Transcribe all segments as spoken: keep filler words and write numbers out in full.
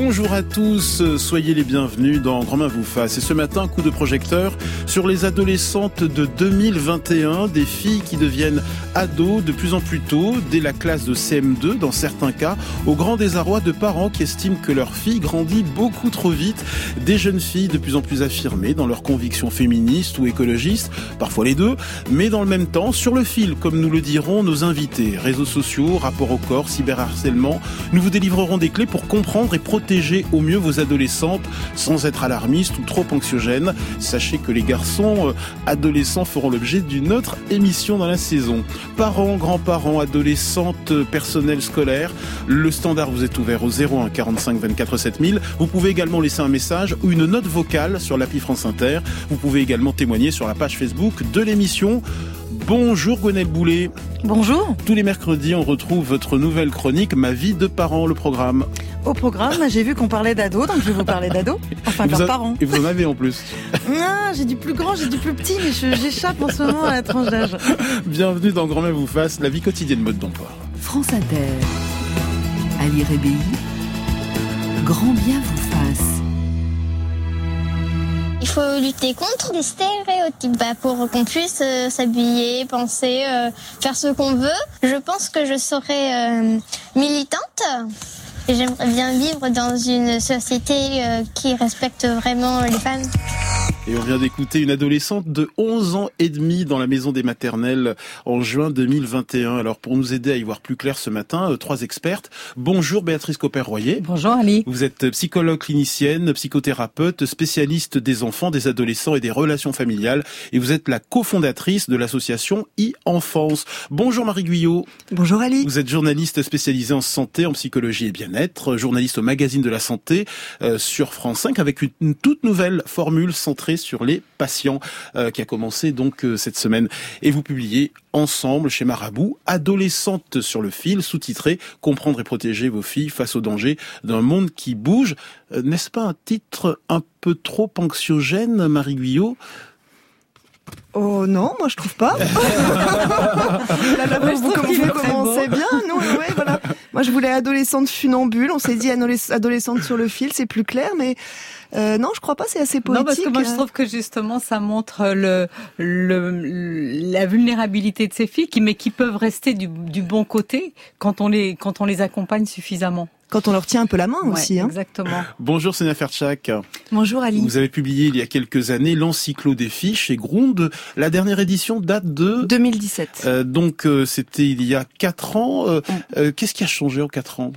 Bonjour à tous, soyez les bienvenus dans Grand Main vous fasse. Et ce matin, coup de projecteur sur les adolescentes de deux mille vingt et un, des filles qui deviennent ados de plus en plus tôt, dès la classe de C M deux dans certains cas, au grand désarroi de parents qui estiment que leur fille grandit beaucoup trop vite. Des jeunes filles de plus en plus affirmées dans leurs convictions féministes ou écologistes, parfois les deux, mais dans le même temps, sur le fil, comme nous le diront nos invités. Réseaux sociaux, rapport au corps, cyberharcèlement, nous vous délivrerons des clés pour comprendre et protéger au mieux vos adolescentes sans être alarmistes ou trop anxiogènes. Sachez que les garçons euh, adolescents feront l'objet d'une autre émission dans la saison. Parents, grands-parents, adolescentes, personnel scolaire, le standard vous est ouvert au zéro un quarante-cinq vingt-quatre sept mille. Vous pouvez également laisser un message ou une note vocale sur l'appli France Inter. Vous pouvez également témoigner sur la page Facebook de l'émission. Bonjour Gwenaëlle Boulet. Bonjour. Tous les mercredis, on retrouve votre nouvelle chronique, Ma vie de parent, le programme. Au programme, j'ai vu qu'on parlait d'ados, donc je vais vous parler d'ados. Enfin, leurs parents. Et vous en avez en plus. Non, j'ai du plus grand, j'ai du plus petit, mais je, j'échappe en ce moment à la tranche d'âge. Bienvenue dans Grand Main vous fasse, la vie quotidienne mode d'emploi. France Inter. Ali Rébéi. Grand bien vous fasse. Il faut lutter contre les stéréotypes bah, pour qu'on puisse euh, s'habiller, penser, euh, faire ce qu'on veut. Je pense que je serai euh, militante. Et j'aimerais bien vivre dans une société euh, qui respecte vraiment les femmes. Et on vient d'écouter une adolescente de onze ans et demi dans la maison des maternelles en juin deux mille vingt et un. Alors pour nous aider à y voir plus clair ce matin, euh, trois expertes. Bonjour Béatrice Copper-Royer. Bonjour Ali. Vous êtes psychologue clinicienne, psychothérapeute, spécialiste des enfants, des adolescents et des relations familiales. Et vous êtes la cofondatrice de l'association e-Enfance. Bonjour Marie Guyot. Bonjour Ali. Vous êtes journaliste spécialisée en santé, en psychologie et bien-être, journaliste au magazine de la santé euh, sur France cinq avec une, une toute nouvelle formule centrée sur les patients euh, qui a commencé donc euh, cette semaine. Et vous publiez ensemble chez Marabout, Adolescentes sur le fil, sous-titré « Comprendre et protéger vos filles face aux dangers d'un monde qui bouge ». Euh, n'est-ce pas un titre un peu trop anxiogène, Marie Guyot ? Oh non, moi je trouve pas. Là, là, vous, vous, vous commencez bien, nous, ouais, voilà. Moi je voulais adolescente funambule, on s'est dit adolescente sur le fil, c'est plus clair, mais euh, non, je crois pas, c'est assez poétique. Non, parce que moi je trouve que justement ça montre le, le la vulnérabilité de ces filles, qui mais qui peuvent rester du, du bon côté quand on les quand on les accompagne suffisamment. Quand on leur tient un peu la main ouais, aussi. Hein. Exactement. Bonjour Sénia Fertchak. Bonjour Ali. Vous avez publié il y a quelques années l'Encyclo des filles chez Gronde. La dernière édition date de... deux mille dix-sept. Euh, donc euh, c'était il y a quatre ans. Euh, euh, qu'est-ce qui a changé en quatre ans ?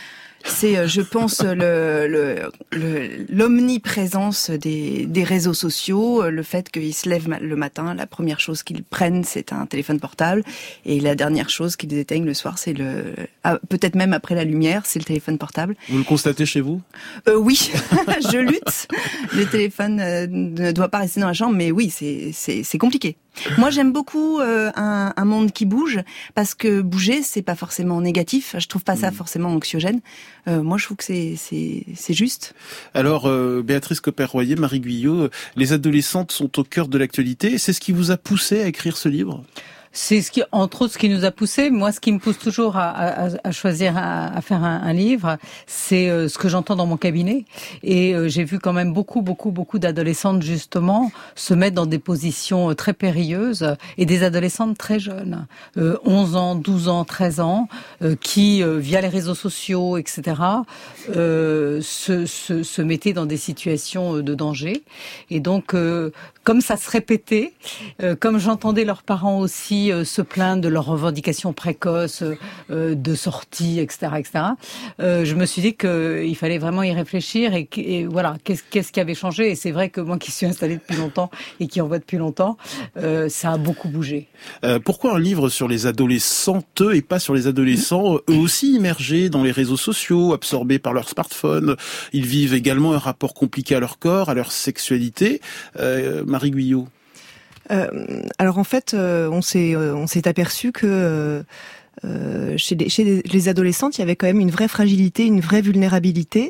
C'est, je pense, le, le, le, l'omniprésence des, des réseaux sociaux, le fait qu'ils se lèvent le matin, la première chose qu'ils prennent, c'est un téléphone portable, et la dernière chose qu'ils éteignent le soir, c'est le, ah, peut-être même après la lumière, c'est le téléphone portable. Vous le constatez chez vous ? euh, Oui, je lutte. Le téléphone euh, ne doit pas rester dans la chambre, mais oui, c'est, c'est, c'est compliqué. Moi, j'aime beaucoup euh, un, un monde qui bouge, parce que bouger, c'est pas forcément négatif. Je trouve pas ça forcément anxiogène. Euh, moi, je trouve que c'est c'est c'est juste. Alors, euh, Béatrice Copper-Royer, Marie Guyot, les adolescentes sont au cœur de l'actualité. C'est ce qui vous a poussé à écrire ce livre ? C'est ce qui, entre autres, ce qui nous a poussé. Moi, ce qui me pousse toujours à, à, à choisir, à, à faire un, un livre, c'est euh, ce que j'entends dans mon cabinet. Et euh, j'ai vu quand même beaucoup, beaucoup, beaucoup d'adolescentes, justement, se mettre dans des positions euh, très périlleuses, et des adolescentes très jeunes, euh, onze ans, douze ans, treize ans, euh, qui, euh, via les réseaux sociaux, et cetera, euh, se, se, se mettaient dans des situations de danger. Et donc, euh, comme ça se répétait, euh, comme j'entendais leurs parents aussi euh, se plaindre de leurs revendications précoces, euh, de sortie, et cetera, et cetera, euh, je me suis dit qu'il fallait vraiment y réfléchir et, et voilà, qu'est-ce, qu'est-ce qui avait changé. Et c'est vrai que moi qui suis installée depuis longtemps et qui en vois depuis longtemps, euh, ça a beaucoup bougé. Euh, pourquoi un livre sur les adolescentes et pas sur les adolescents, eux aussi immergés dans les réseaux sociaux, absorbés par leur smartphone? Ils vivent également un rapport compliqué à leur corps, à leur sexualité. Euh, Marie Guyot. Euh, alors en fait, euh, on s'est euh, on s'est aperçu que euh, euh, chez, les, chez les adolescentes, il y avait quand même une vraie fragilité, une vraie vulnérabilité.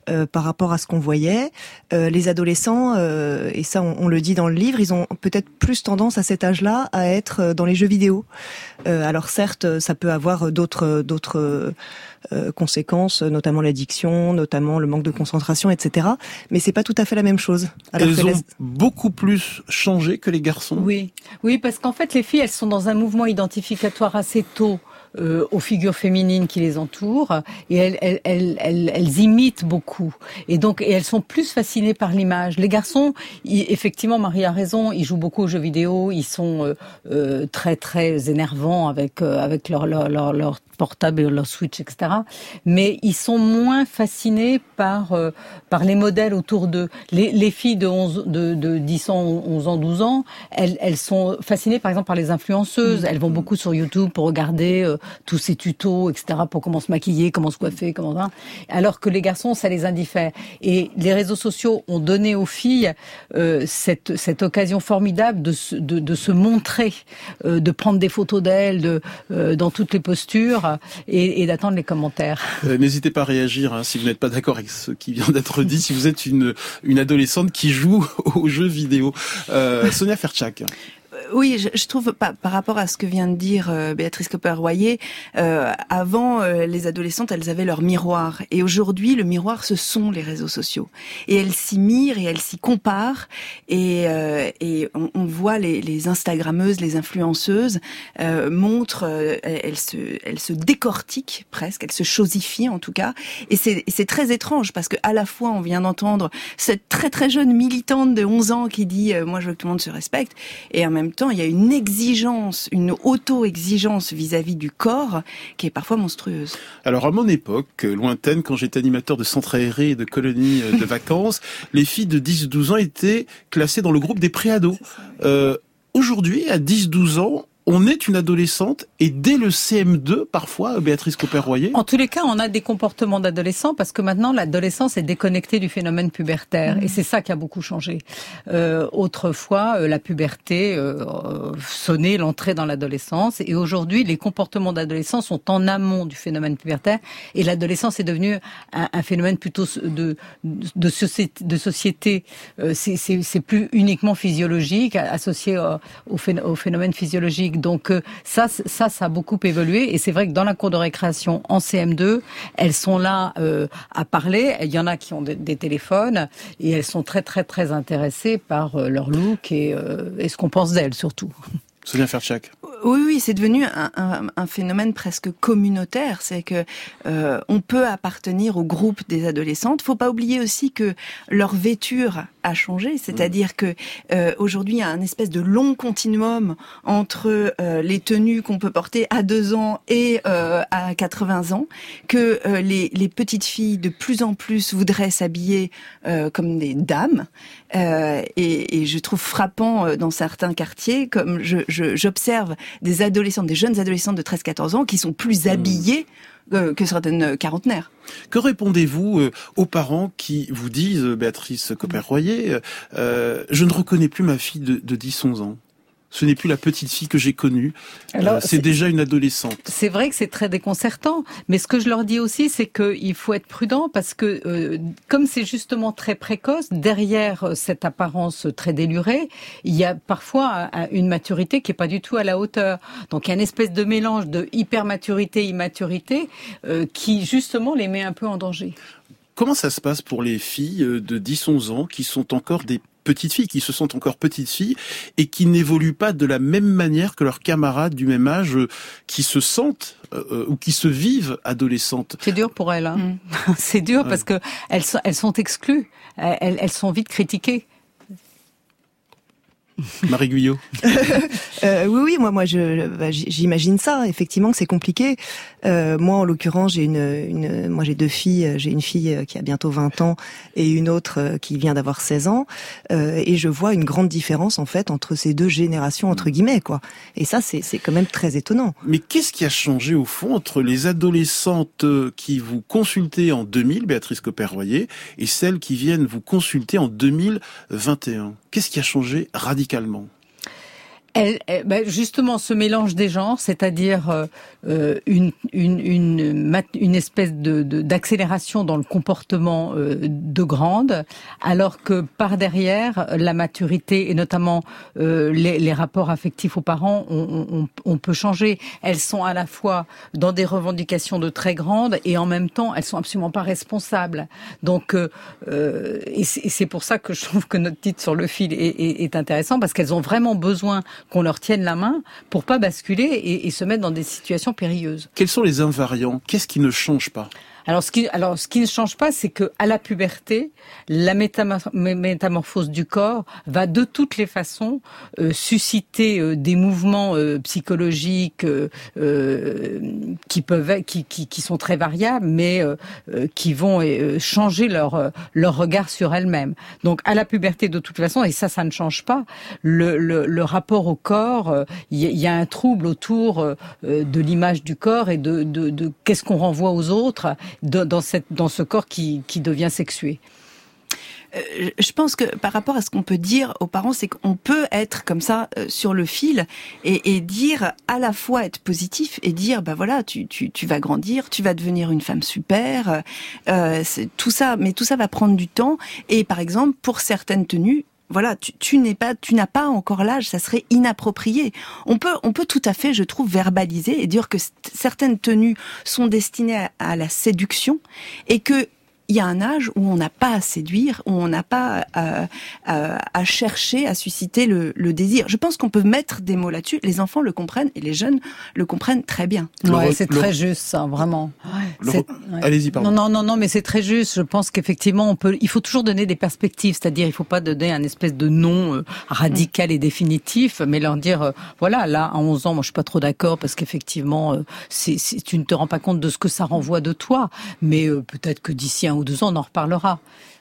euh, par rapport à ce qu'on voyait. Euh, les adolescents, euh, et ça on, on le dit dans le livre, ils ont peut-être plus tendance à cet âge-là à être dans les jeux vidéo. Euh, alors certes, ça peut avoir d'autres d'autres euh, conséquences, notamment l'addiction, notamment le manque de concentration, et cetera. Mais c'est pas tout à fait la même chose. Alors elles que ont les... beaucoup plus changé que les garçons. Oui, oui, parce qu'en fait, les filles, elles sont dans un mouvement identificatoire assez tôt. Euh, aux figures féminines qui les entourent, et elles, elles, elles, elles, elles imitent beaucoup. Et donc, et elles sont plus fascinées par l'image. Les garçons, ils, effectivement, Marie a raison, ils jouent beaucoup aux jeux vidéo, ils sont euh, euh, très très énervants avec euh, avec leur leur leur, leur portable et leur Switch, et cetera. Mais ils sont moins fascinés par euh, par les modèles autour d'eux. Les, les filles de onze, de, de dix ans, onze ans, douze ans, elles, elles sont fascinées, par exemple, par les influenceuses. Elles vont beaucoup sur YouTube pour regarder euh, tous ces tutos, et cetera, pour comment se maquiller, comment se coiffer, comment ça. Alors que les garçons, ça les indiffère. Et les réseaux sociaux ont donné aux filles euh, cette cette occasion formidable de se, de, de se montrer, euh, de prendre des photos d'elles, de euh, dans toutes les postures, et, et d'attendre les commentaires. Euh, n'hésitez pas à réagir hein, si vous n'êtes pas d'accord avec ce qui vient d'être dit. Si vous êtes une une adolescente qui joue aux jeux vidéo, euh, Sonia Fertchak. Oui, je, je trouve par, par rapport à ce que vient de dire euh, Béatrice Copper-Royer, euh, avant euh, les adolescentes, elles avaient leur miroir, et aujourd'hui le miroir, ce sont les réseaux sociaux, et elles s'y mirent et elles s'y comparent, et, euh, et on, on voit les, les Instagrammeuses, les influenceuses euh, montrent, euh, elles se, elles se décortiquent presque, elles se chosifient en tout cas, et c'est, c'est très étrange parce que à la fois on vient d'entendre cette très très jeune militante de onze ans qui dit euh, moi je veux que tout le monde se respecte, et en même temps il y a une exigence, une auto-exigence vis-à-vis du corps qui est parfois monstrueuse. Alors à mon époque, lointaine, quand j'étais animateur de centres aérés et de colonies de vacances, les filles de dix douze ans étaient classées dans le groupe des préados. Euh, aujourd'hui, à dix douze ans, on est une adolescente et dès le C M deux, parfois, Béatrice Copper-Royer. En tous les cas, on a des comportements d'adolescents parce que maintenant, l'adolescence est déconnectée du phénomène pubertaire. Mmh. Et c'est ça qui a beaucoup changé. Euh, autrefois, euh, la puberté euh, sonnait l'entrée dans l'adolescence. Et aujourd'hui, les comportements d'adolescents sont en amont du phénomène pubertaire. Et l'adolescence est devenue un, un phénomène plutôt de, de société. De société. Euh, c'est, c'est, c'est plus uniquement physiologique, associé au, au phénomène physiologique. Donc euh, ça, ça, ça a beaucoup évolué, et c'est vrai que dans la cour de récréation en C M deux, elles sont là euh, à parler. Il y en a qui ont des, des téléphones, et elles sont très très très intéressées par euh, leur look et, euh, et ce qu'on pense d'elles surtout. Sonia Fertchak. Oui, oui, c'est devenu un, un, un phénomène presque communautaire. C'est que euh, on peut appartenir au groupe des adolescentes. Faut pas oublier aussi que leur vêture a changé. C'est-à-dire que euh, aujourd'hui, il y a un espèce de long continuum entre euh, les tenues qu'on peut porter à deux ans et euh, à quatre-vingts ans. Que euh, les, les petites filles de plus en plus voudraient s'habiller euh, comme des dames. Euh, et, et je trouve frappant euh, dans certains quartiers, comme je, je, j'observe des adolescentes, des jeunes adolescentes de treize quatorze ans qui sont plus habillées euh, que certaines quarantenaires. Que répondez-vous euh, aux parents qui vous disent, Béatrice Copper-Royer, euh, je ne reconnais plus ma fille de, de dix onze ans? Ce n'est plus la petite fille que j'ai connue. Alors, euh, c'est, c'est déjà une adolescente. C'est vrai que c'est très déconcertant. Mais ce que je leur dis aussi, c'est qu'il faut être prudent parce que, euh, comme c'est justement très précoce, derrière cette apparence très délurée, il y a parfois une maturité qui est pas du tout à la hauteur. Donc, il y a une espèce de mélange de hypermaturité, immaturité, euh, qui justement les met un peu en danger. Comment ça se passe pour les filles de dix onze ans qui sont encore des petites filles, qui se sentent encore petites filles et qui n'évoluent pas de la même manière que leurs camarades du même âge qui se sentent euh, ou qui se vivent adolescentes? C'est dur pour elles. Hein. Mmh. C'est dur ouais. Parce que elles sont, elles sont exclues. Elles, elles sont vite critiquées. Marie Guyot. euh, oui, oui, moi, moi, je, bah, j'imagine ça. Effectivement, que c'est compliqué. Euh, moi, en l'occurrence, j'ai une, une, moi, j'ai deux filles. J'ai une fille qui a bientôt vingt ans et une autre qui vient d'avoir seize ans. Euh, et je vois une grande différence en fait entre ces deux générations entre guillemets, quoi. Et ça, c'est, c'est quand même très étonnant. Mais qu'est-ce qui a changé au fond entre les adolescentes qui vous consultaient en deux mille, Béatrice Copper-Royer, et celles qui viennent vous consulter en deux mille vingt et un? Qu'est-ce qui a changé radicalement? Elle, elle ben justement, ce mélange des genres, c'est-à-dire euh, une, une, une, une espèce de, de, d'accélération dans le comportement euh, de grande, alors que par derrière, la maturité et notamment euh, les, les rapports affectifs aux parents, on, on, on peut changer. Elles sont à la fois dans des revendications de très grandes et en même temps, elles sont absolument pas responsables. Donc, euh, et, c'est, et c'est pour ça que je trouve que notre titre sur le fil est, est, est intéressant, parce qu'elles ont vraiment besoin qu'on leur tienne la main pour pas basculer et, et se mettre dans des situations périlleuses. Quels sont les invariants ? Qu'est-ce qui ne change pas ? Alors ce qui, alors ce qui ne change pas, c'est que à la puberté, la métamor- métamorphose du corps va de toutes les façons euh, susciter euh, des mouvements euh, psychologiques euh, euh, qui peuvent, qui, qui, qui sont très variables, mais euh, euh, qui vont euh, changer leur euh, leur regard sur elles-mêmes. Donc à la puberté, de toute façon, et ça, ça ne change pas. Le, le, le rapport au corps, il euh, y, y a un trouble autour euh, de l'image du corps et de, de, de qu'est-ce qu'on renvoie aux autres. Dans, cette, dans ce corps qui, qui devient sexué. Euh, je pense que par rapport à ce qu'on peut dire aux parents, c'est qu'on peut être comme ça euh, sur le fil et, et dire à la fois être positif et dire bah voilà tu, tu, tu vas grandir, tu vas devenir une femme super, euh, c'est, tout ça, mais tout ça va prendre du temps. Et par exemple pour certaines tenues, voilà, tu, tu n'es pas, tu n'as pas encore l'âge, ça serait inapproprié. On peut, on peut tout à fait, je trouve, verbaliser et dire que c- certaines tenues sont destinées à, à la séduction et que il y a un âge où on n'a pas à séduire, où on n'a pas à, à, à chercher à susciter le, le désir. Je pense qu'on peut mettre des mots là-dessus. Les enfants le comprennent et les jeunes le comprennent très bien. Ouais, re- c'est le... très juste, ça, vraiment. Ouais, re... ouais. Allez-y, pardon. Non, non, non, non, mais c'est très juste. Je pense qu'effectivement, on peut, il faut toujours donner des perspectives. C'est-à-dire, il faut pas donner un espèce de nom euh, radical et définitif, mais leur dire, euh, voilà, là, à onze ans, moi, je suis pas trop d'accord parce qu'effectivement, euh, c'est, c'est, tu ne te rends pas compte de ce que ça renvoie de toi. Mais euh, peut-être que d'ici un ou deux ans, on en reparlera.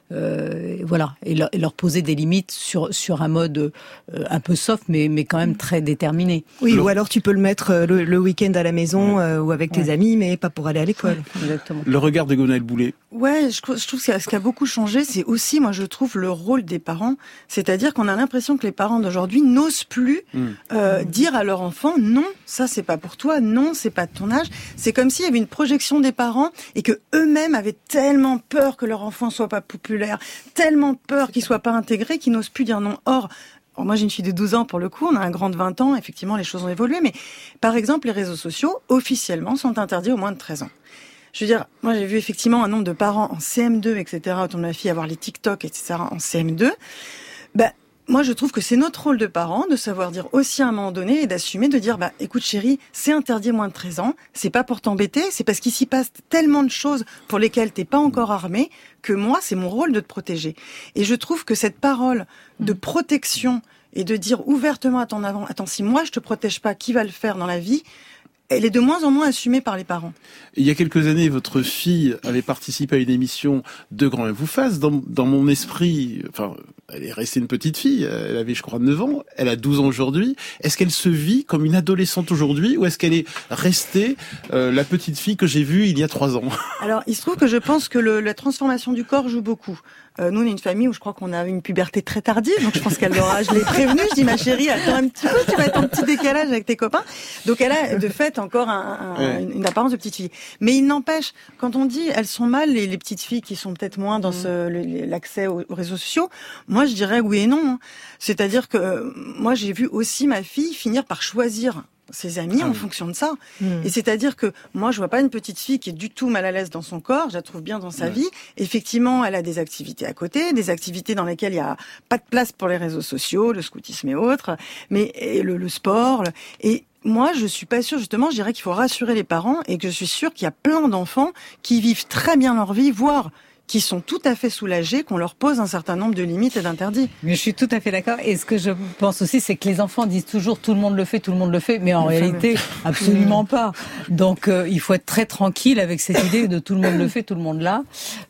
Euh, voilà, et leur, et leur poser des limites sur sur un mode euh, un peu soft, mais mais quand même très déterminé. Oui, le... ou alors tu peux le mettre le, le week-end à la maison ouais. euh, ou avec tes ouais. amis, mais pas pour aller à l'école. Ouais, exactement. Le regard de Gwenaëlle Boulet. Ouais, je, je trouve que ce qui a beaucoup changé, c'est aussi, moi, je trouve, le rôle des parents. C'est-à-dire qu'on a l'impression que les parents d'aujourd'hui n'osent plus mmh. euh, mmh. dire à leur enfant, non, ça c'est pas pour toi, non, c'est pas de ton âge. C'est comme s'il y avait une projection des parents et que eux-mêmes avaient tellement peur que leur enfant soit pas populaire, tellement peur qu'il soit pas intégré, qu'ils n'osent plus dire non. Or, alors moi j'ai une fille de douze ans pour le coup, on a un grand de vingt ans, effectivement les choses ont évolué, mais par exemple les réseaux sociaux, officiellement, sont interdits aux moins de treize ans. Je veux dire, moi j'ai vu effectivement un nombre de parents en C M deux, et cetera, autour de ma fille, avoir les TikTok, et cetera, en C M deux. Ben, moi je trouve que c'est notre rôle de parents de savoir dire aussi à un moment donné et d'assumer, de dire, bah écoute chérie, c'est interdit aux moins de treize ans, c'est pas pour t'embêter, c'est parce qu'il s'y passe tellement de choses pour lesquelles t'es pas encore armé, que moi c'est mon rôle de te protéger. Et je trouve que cette parole de protection et de dire ouvertement à ton avant, attends, si moi je te protège pas, qui va le faire dans la vie ? Elle est de moins en moins assumée par les parents. Il y a quelques années, votre fille avait participé à une émission de Grand Bien vous fasse. Dans, dans mon esprit, enfin, elle est restée une petite fille. Elle avait, je crois, neuf ans. Elle a douze ans aujourd'hui. Est-ce qu'elle se vit comme une adolescente aujourd'hui ou est-ce qu'elle est restée euh, la petite fille que j'ai vue il y a trois ans ? Alors, il se trouve que je pense que le, la transformation du corps joue beaucoup. Euh, nous, on est une famille où je crois qu'on a une puberté très tardive, donc je pense qu'elle aura. Je l'ai prévenue. Je dis, ma chérie, attends un petit peu, tu vas être en petit décalage avec tes copains. Donc, elle a de fait encore un, un, ouais. une apparence de petite fille. Mais il n'empêche, quand on dit elles sont mal, les, les petites filles qui sont peut-être moins dans ce, le, l'accès aux, aux réseaux sociaux, moi je dirais oui et non. C'est-à-dire que euh, moi j'ai vu aussi ma fille finir par choisir ses amis ah en oui. fonction de ça. Mmh. Et c'est-à-dire que moi, je vois pas une petite fille qui est du tout mal à l'aise dans son corps, je la trouve bien dans sa ouais. vie. Effectivement, elle a des activités à côté, des activités dans lesquelles il y a pas de place pour les réseaux sociaux, le scoutisme et autres, mais et le, le sport. Le, et moi, je suis pas sûre, justement, je dirais qu'il faut rassurer les parents et que je suis sûre qu'il y a plein d'enfants qui vivent très bien leur vie, voire qui sont tout à fait soulagés qu'on leur pose un certain nombre de limites et d'interdits. Mais je suis tout à fait d'accord. Et ce que je pense aussi, c'est que les enfants disent toujours tout le monde le fait, tout le monde le fait, mais en le réalité, fameux. absolument pas. Donc, euh, il faut être très tranquille avec cette idée de tout le monde le fait, tout le monde l'a.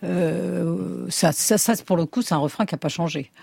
Euh, ça, ça, ça, pour le coup, c'est un refrain qui n'a pas changé.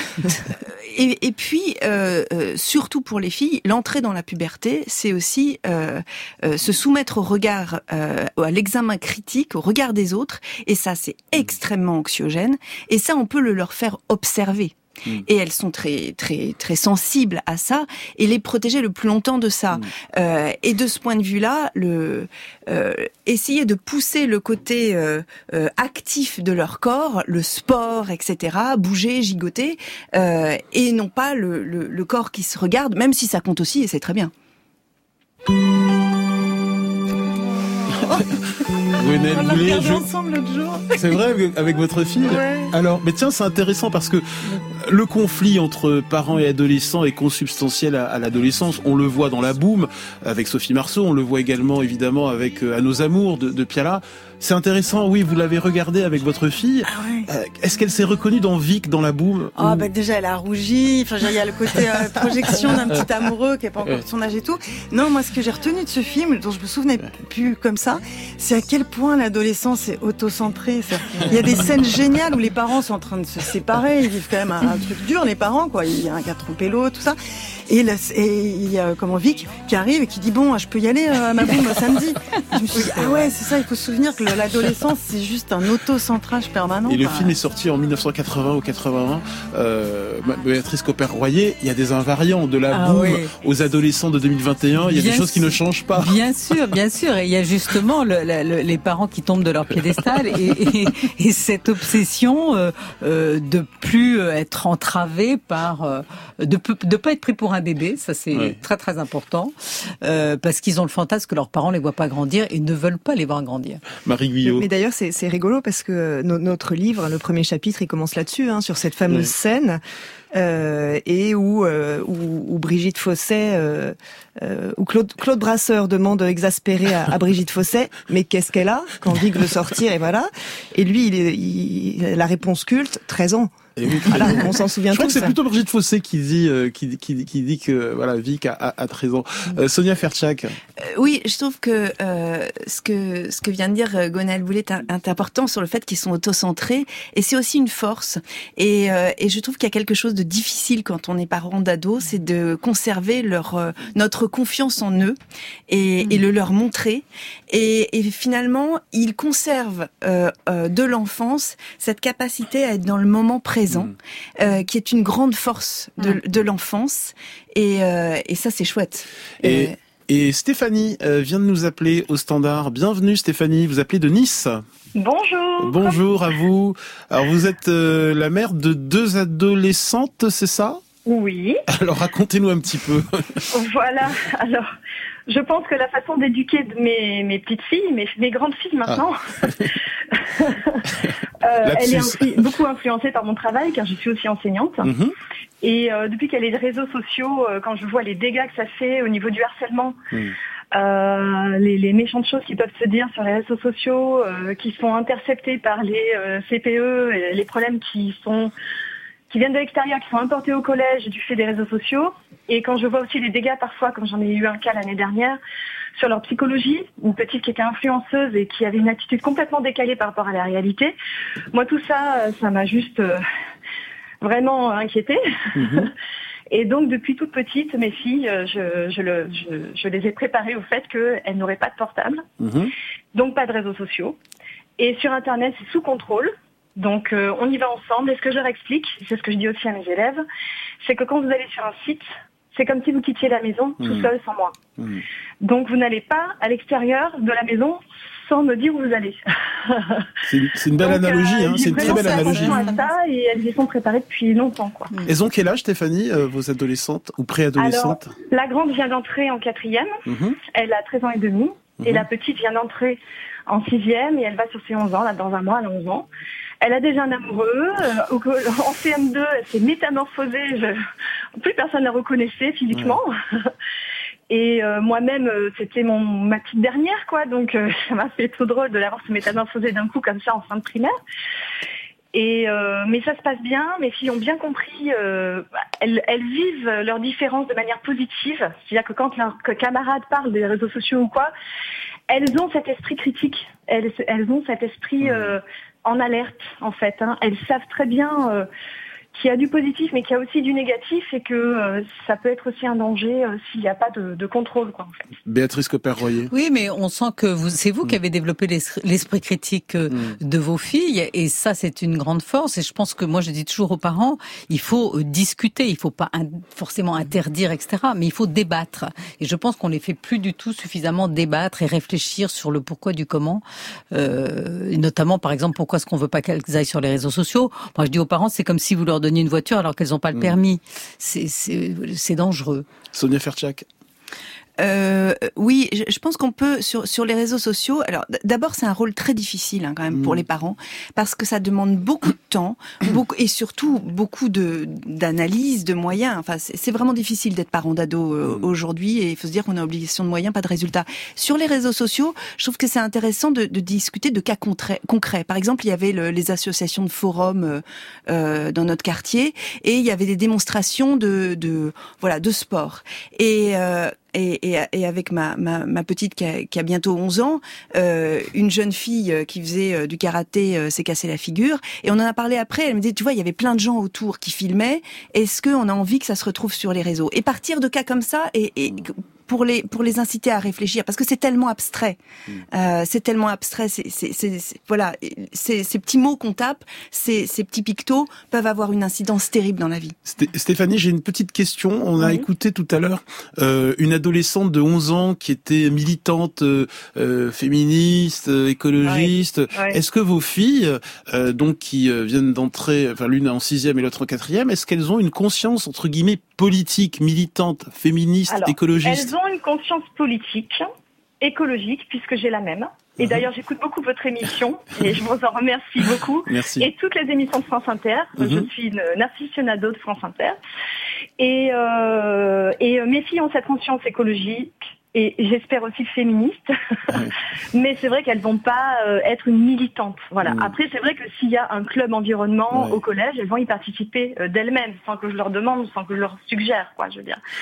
et, et puis, euh, euh, surtout pour les filles, l'entrée dans la puberté, c'est aussi euh, euh, se soumettre au regard, euh, à l'examen critique, au regard des autres. Et ça, c'est extrêmement anxiogène, et ça, on peut le leur faire observer. mmh. et elles sont très très très sensibles à ça, et les protéger le plus longtemps de ça. Mmh. Euh, et de ce point de vue-là, le euh, essayer de pousser le côté euh, euh, actif de leur corps, le sport, et cetera, bouger, gigoter, euh, et non pas le, le, le corps qui se regarde, même si ça compte aussi, et c'est très bien. Gwenaëlle On a Boulet, regardé je... ensemble l'autre jour. C'est vrai, avec votre fille. Ouais. Alors, mais tiens, c'est intéressant parce que le conflit entre parents et adolescents est consubstantiel à, à l'adolescence. On le voit dans La Boum avec Sophie Marceau, on le voit également évidemment avec euh, À nos amours de, de Piala. C'est intéressant, oui, vous l'avez regardé avec votre fille. Ah ouais. Euh, est-ce qu'elle s'est reconnue dans Vic, dans La Boum? Ah, ou... bah déjà, elle a rougi. Enfin, il y a le côté euh, projection d'un petit amoureux qui n'est pas encore de son âge et tout. Non, moi, ce que j'ai retenu de ce film, dont je me souvenais plus comme ça, c'est à quel point l'adolescence est auto-centrée. Il y a des scènes géniales où les parents sont en train de se séparer. Ils vivent quand même un, un truc dur, les parents, quoi. Il y a un qui a trompé l'autre, tout ça. Et, là, et il y a comment Vic qui arrive et qui dit bon, je peux y aller à ma boum samedi. Et je me suis dit ah ouais, c'est ça. Il faut se souvenir que l'adolescence c'est juste un auto-centrage permanent. Et le enfin, film est sorti en mille neuf cent quatre-vingts ou quatre-vingt-un. Euh, Béatrice Copper-Royer, il y a des invariants de La ah Boum oui. aux adolescents de deux mille vingt et un. Il y a bien des choses qui ne changent pas. Bien sûr, bien sûr. Et il y a justement le, le, les parents qui tombent de leur piédestal et, et, et cette obsession euh, euh, de plus être entravés par, euh, de de pas être pris pour un bébé, ça c'est oui. très très important, euh, parce qu'ils ont le fantasme que leurs parents les voient pas grandir et ne veulent pas les voir grandir. Marie Guyot. Mais, mais d'ailleurs c'est, c'est rigolo parce que no, notre livre, le premier chapitre, il commence là-dessus, hein, sur cette fameuse oui. scène euh, et où, euh, où où Brigitte Fosset, euh, euh, où Claude Claude Brasseur demande exaspéré à, à Brigitte Fosset, mais qu'est-ce qu'elle a quand Vic veut sortir et voilà. Et lui, il, est, il la réponse culte, treize ans. Et oui, voilà, on s'en souvient tous. Je crois que c'est plutôt Brigitte Fossé qui dit, euh, qui, qui, qui dit que voilà, Vic a, a, a treize ans. Euh, Sonia Fertchak. Euh, oui, je trouve que euh, ce que ce que vient de dire Gwenaëlle Boulet est important sur le fait qu'ils sont autocentrés, et c'est aussi une force. Et, euh, et je trouve qu'il y a quelque chose de difficile quand on est parent d'ados, c'est de conserver leur euh, notre confiance en eux et, et le leur montrer. Et, et finalement, ils conservent euh, euh, de l'enfance cette capacité à être dans le moment présent, mmh. euh, qui est une grande force de, mmh. de l'enfance. Et, euh, et ça, c'est chouette. Et, euh, et Stéphanie euh, vient de nous appeler au standard. Bienvenue Stéphanie, vous appelez de Nice. Bonjour. Bonjour à vous. Alors vous êtes euh, la mère de deux adolescentes, c'est ça ? Oui. Alors racontez-nous un petit peu. Voilà, alors... Je pense que la façon d'éduquer de mes, mes petites filles, mes, mes grandes filles maintenant, ah. euh, elle est influ- beaucoup influencée par mon travail, car je suis aussi enseignante. Mm-hmm. Et euh, depuis qu'il y a les réseaux sociaux, euh, quand je vois les dégâts que ça fait au niveau du harcèlement, mm. euh, les, les méchantes choses qui peuvent se dire sur les réseaux sociaux, euh, qui sont interceptées par les euh, C P E, et les problèmes qui sont... qui viennent de l'extérieur, qui sont importés au collège du fait des réseaux sociaux. Et quand je vois aussi les dégâts parfois, comme j'en ai eu un cas l'année dernière, sur leur psychologie, une petite qui était influenceuse et qui avait une attitude complètement décalée par rapport à la réalité, moi tout ça, ça m'a juste euh, vraiment inquiétée. Mmh. Et donc depuis toute petite, mes filles, je, je, le, je, je les ai préparées au fait qu'elles n'auraient pas de portable, mmh. donc pas de réseaux sociaux. Et sur Internet, c'est sous contrôle. Donc euh, on y va ensemble, et ce que je leur explique, c'est ce que je dis aussi à mes élèves, c'est que quand vous allez sur un site, c'est comme si vous quittiez la maison mmh. tout seul sans moi. Mmh. Donc vous n'allez pas à l'extérieur de la maison sans me dire où vous allez. C'est une, c'est une belle Donc, analogie, euh, hein, c'est une très belle analogie. À ça, et elles y sont préparées depuis longtemps, quoi. Elles ont quel âge, Stéphanie, euh, vos adolescentes ou préadolescentes ? Alors, la grande vient d'entrer en quatrième, mmh. elle a treize ans et demi, mmh. et la petite vient d'entrer en sixième, et elle va sur ses onze ans, là, dans un mois, elle a onze ans. Elle a déjà un amoureux. Euh, en C M deux, elle s'est métamorphosée. Je... Plus personne ne la reconnaissait physiquement. Ouais. Et euh, moi-même, c'était mon ma petite dernière, quoi. Donc, euh, ça m'a fait tout drôle de l'avoir se métamorphoser d'un coup comme ça en fin de primaire. Et euh, mais ça se passe bien. Mes filles ont bien compris. Euh, elles, elles vivent leurs différences de manière positive. C'est-à-dire que quand leurs camarades parlent des réseaux sociaux ou quoi, elles ont cet esprit critique. Elles, elles ont cet esprit euh, en alerte, en fait. Hein. Elles savent très bien euh, qui a du positif, mais qui a aussi du négatif, et que euh, ça peut être aussi un danger euh, s'il n'y a pas de, de contrôle, quoi, en fait. Béatrice Copper-Royer. Oui, mais on sent que vous, c'est vous mmh. qui avez développé l'esprit, l'esprit critique mmh. de vos filles, et ça, c'est une grande force. Et je pense que moi, je dis toujours aux parents, il faut discuter, il faut pas un, forcément interdire, et cetera, mais il faut débattre. Et je pense qu'on les fait plus du tout suffisamment débattre et réfléchir sur le pourquoi du comment. Euh, et notamment, par exemple, pourquoi est-ce qu'on veut pas qu'elles aillent sur les réseaux sociaux. Moi, je dis aux parents, c'est comme si vous leur donniez une voiture alors qu'elles n'ont pas le permis. C'est, c'est, c'est dangereux. Sonia Fertchak. Euh, oui, je, je pense qu'on peut sur sur les réseaux sociaux. Alors d'abord, c'est un rôle très difficile hein, quand même mmh. pour les parents parce que ça demande beaucoup de temps, beaucoup et surtout beaucoup de d'analyse, de moyens. Enfin, c'est, c'est vraiment difficile d'être parent d'ado euh, mmh. aujourd'hui et il faut se dire qu'on a obligation de moyens, pas de résultats. Sur les réseaux sociaux, je trouve que c'est intéressant de, de discuter de cas concrets. concrets. Par exemple, il y avait le, les associations de forums euh, euh, dans notre quartier et il y avait des démonstrations de de voilà de sport et euh, Et, et, et avec ma, ma, ma petite qui a, qui a bientôt onze ans, euh, une jeune fille qui faisait euh, du karaté euh, s'est cassé la figure. Et on en a parlé après, elle me dit, tu vois, il y avait plein de gens autour qui filmaient. Est-ce qu'on a envie que ça se retrouve sur les réseaux ? Et partir de cas comme ça, et, et pour les pour les inciter à réfléchir, parce que c'est tellement abstrait. Euh, c'est tellement abstrait. C'est, c'est, c'est, c'est, voilà, c'est, ces petits mots qu'on tape, ces, ces petits pictos peuvent avoir une incidence terrible dans la vie. Stéphanie, j'ai une petite question. On a oui. écouté tout à l'heure euh, une adolescente de onze ans qui était militante, euh, féministe, euh, écologiste. Ouais. Ouais. Est-ce que vos filles, euh, donc qui euh, viennent d'entrer, enfin l'une en sixième et l'autre en quatrième, est-ce qu'elles ont une conscience entre guillemets politique, militante, féministe, Alors, écologiste ? Elles ont une conscience politique, écologique, puisque j'ai la même. Et d'ailleurs, j'écoute beaucoup votre émission et je vous en remercie beaucoup. Merci. Et toutes les émissions de France Inter. Mm-hmm. Je suis une, une aficionado de France Inter. Et, euh, et mes filles ont cette conscience écologique et j'espère aussi féministe. Ouais. Mais c'est vrai qu'elles vont pas euh, être une militante. Voilà. Mm. Après, c'est vrai que s'il y a un club environnement ouais. au collège, elles vont y participer euh, d'elles-mêmes, sans que je leur demande, sans que je leur suggère, quoi, je veux dire.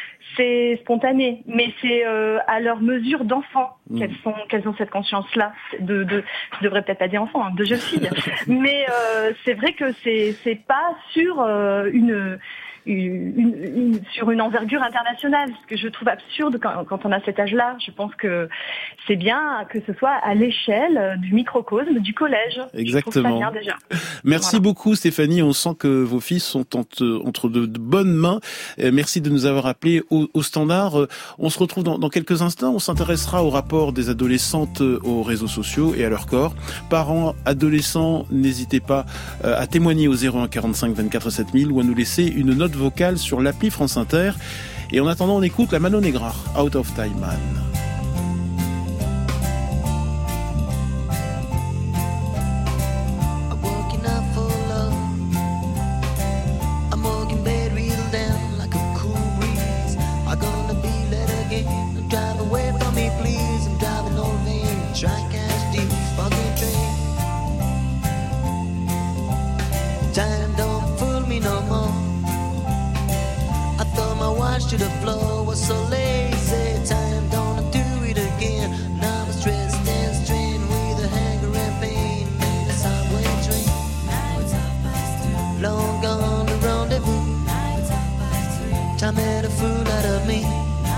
C'est spontané, mais c'est euh, à leur mesure d'enfant mmh. qu'elles sont, qu'elles ont cette conscience-là. De, de, je devrais peut-être pas dire enfant, hein, de jeunes filles. Mais euh, c'est vrai que c'est, c'est pas sur euh, une, une, une, sur une envergure internationale, ce que je trouve absurde quand, quand on a cet âge-là. Je pense que c'est bien que ce soit à l'échelle du microcosme du collège. Exactement. Je trouve ça bien déjà. Merci voilà. beaucoup Stéphanie. On sent que vos filles sont entre, entre de, de bonnes mains. Merci de nous avoir appelés au, au standard. On se retrouve dans, dans quelques instants. On s'intéressera au rapport des adolescentes aux réseaux sociaux et à leur corps. Parents, adolescents, n'hésitez pas à témoigner au zéro un quarante-cinq vingt-quatre sept mille ou à nous laisser une note vocale sur l'appli France Inter. Et en attendant, on écoute la Manon Negra, Out of Time Man. To the floor was so lazy. Time don't do it again. Now I'm stressed and strained with a hanger and pain. Made a subway train. Long gone the rendezvous. Time made a fool out of me.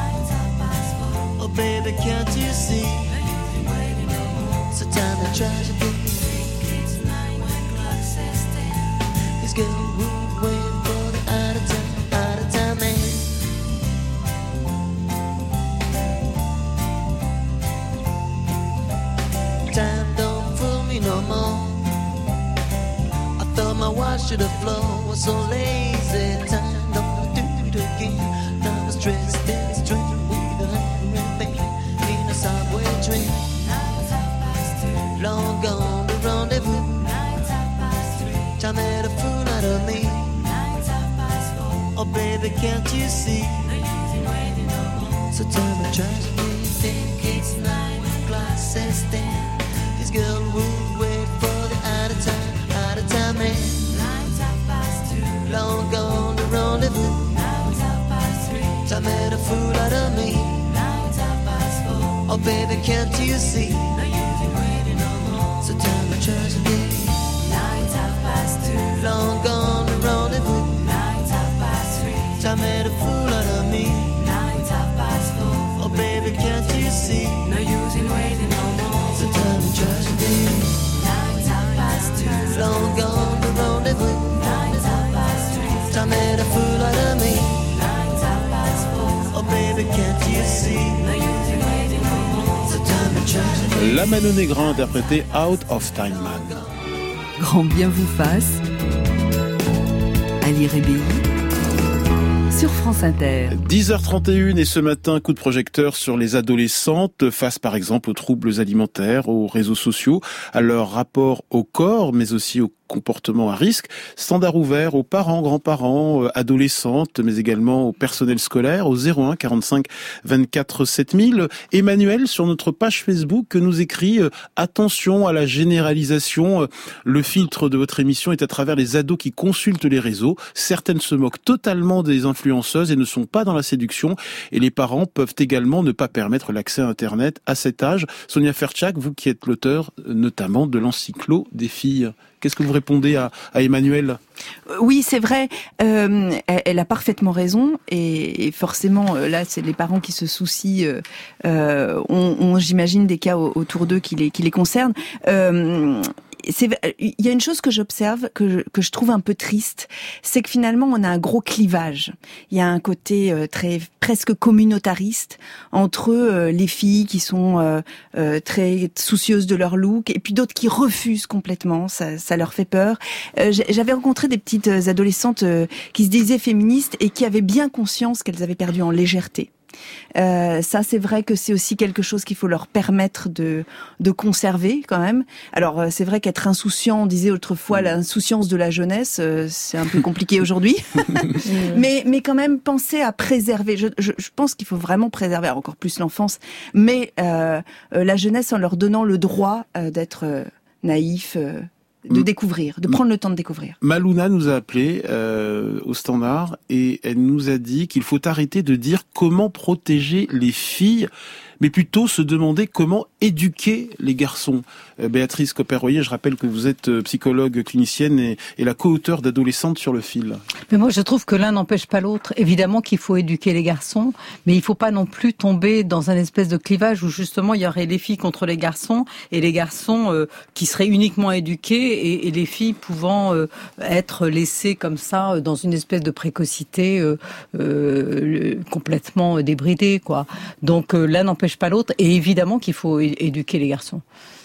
Oh baby, can't you see? It's a time to tragedy. This girl would wait for the out of time, out of time man. Time don't fool me no more. I thought my watch to the floor was so lazy. Time don't do it again. Now I'm stressed and strained with a hanger and pain in a subway train. Long gone the rendezvous. Time made a fool out of me. Oh baby, can't you see? So tell me, try to think it's nine o'clock, says ten. This girl would wait for the out of time, out of time man. Long gone the rendezvous. Time made a fool out of me. Oh baby, can't you see? So tell me, tragedy. Long gone the rendezvous. La Mano Negra interprétée Out of Time Man. Grand bien vous fasse. Ali Rébéi sur France Inter. dix heures trente et une et ce matin, coup de projecteur sur les adolescentes face par exemple aux troubles alimentaires, aux réseaux sociaux, à leur rapport au corps, mais aussi au comportement à risque. Standard ouvert aux parents, grands-parents, adolescentes, mais également au personnel scolaire, au zéro un quarante-cinq vingt-quatre sept mille. Emmanuel, sur notre page Facebook, nous écrit « Attention à la généralisation. Le filtre de votre émission est à travers les ados qui consultent les réseaux. Certaines se moquent totalement des influenceuses et ne sont pas dans la séduction. Et les parents peuvent également ne pas permettre l'accès à Internet à cet âge. » Sonia Ferchak, vous qui êtes l'auteur notamment de l'encyclo des filles, qu'est-ce que vous répondez à, à Emmanuel ? Oui, c'est vrai. Euh, elle, elle a parfaitement raison. Et, et forcément, là, c'est les parents qui se soucient. Euh, ont, ont, j'imagine, des cas autour d'eux qui les, qui les concernent. Euh, C'est, il y a une chose que j'observe, que je, que je trouve un peu triste, c'est que finalement on a un gros clivage. Il y a un côté euh, très presque communautariste entre euh, les filles qui sont euh, euh, très soucieuses de leur look et puis d'autres qui refusent complètement. Ça, ça leur fait peur. Euh, j'avais rencontré des petites adolescentes euh, qui se disaient féministes et qui avaient bien conscience qu'elles avaient perdu en légèreté. Euh, ça, c'est vrai que c'est aussi quelque chose qu'il faut leur permettre de de conserver quand même. Alors, euh, c'est vrai qu'être insouciant, on disait autrefois l'insouciance de la jeunesse, euh, c'est un peu compliqué aujourd'hui. mais mais quand même penser à préserver. Je je, je pense qu'il faut vraiment préserver encore plus l'enfance, mais euh, euh, la jeunesse en leur donnant le droit euh, d'être euh, naïf. Euh, de découvrir, de prendre le temps de découvrir. Maluna nous a appelé euh, au standard et elle nous a dit qu'il faut arrêter de dire comment protéger les filles, mais plutôt se demander comment éduquer les garçons. Euh, Béatrice Copper-Royer, je rappelle que vous êtes psychologue clinicienne et, et la co-auteure d'Adolescentes sur le fil. Mais moi, je trouve que l'un n'empêche pas l'autre. Évidemment qu'il faut éduquer les garçons, mais il faut pas non plus tomber dans un espèce de clivage où justement il y aurait les filles contre les garçons et les garçons euh, qui seraient uniquement éduqués et, et les filles pouvant euh, être laissées comme ça dans une espèce de précocité euh, euh, complètement débridée, quoi. Donc euh, l'un n'empêche pas l'autre, et évidemment qu'il faut é- éduquer les garçons.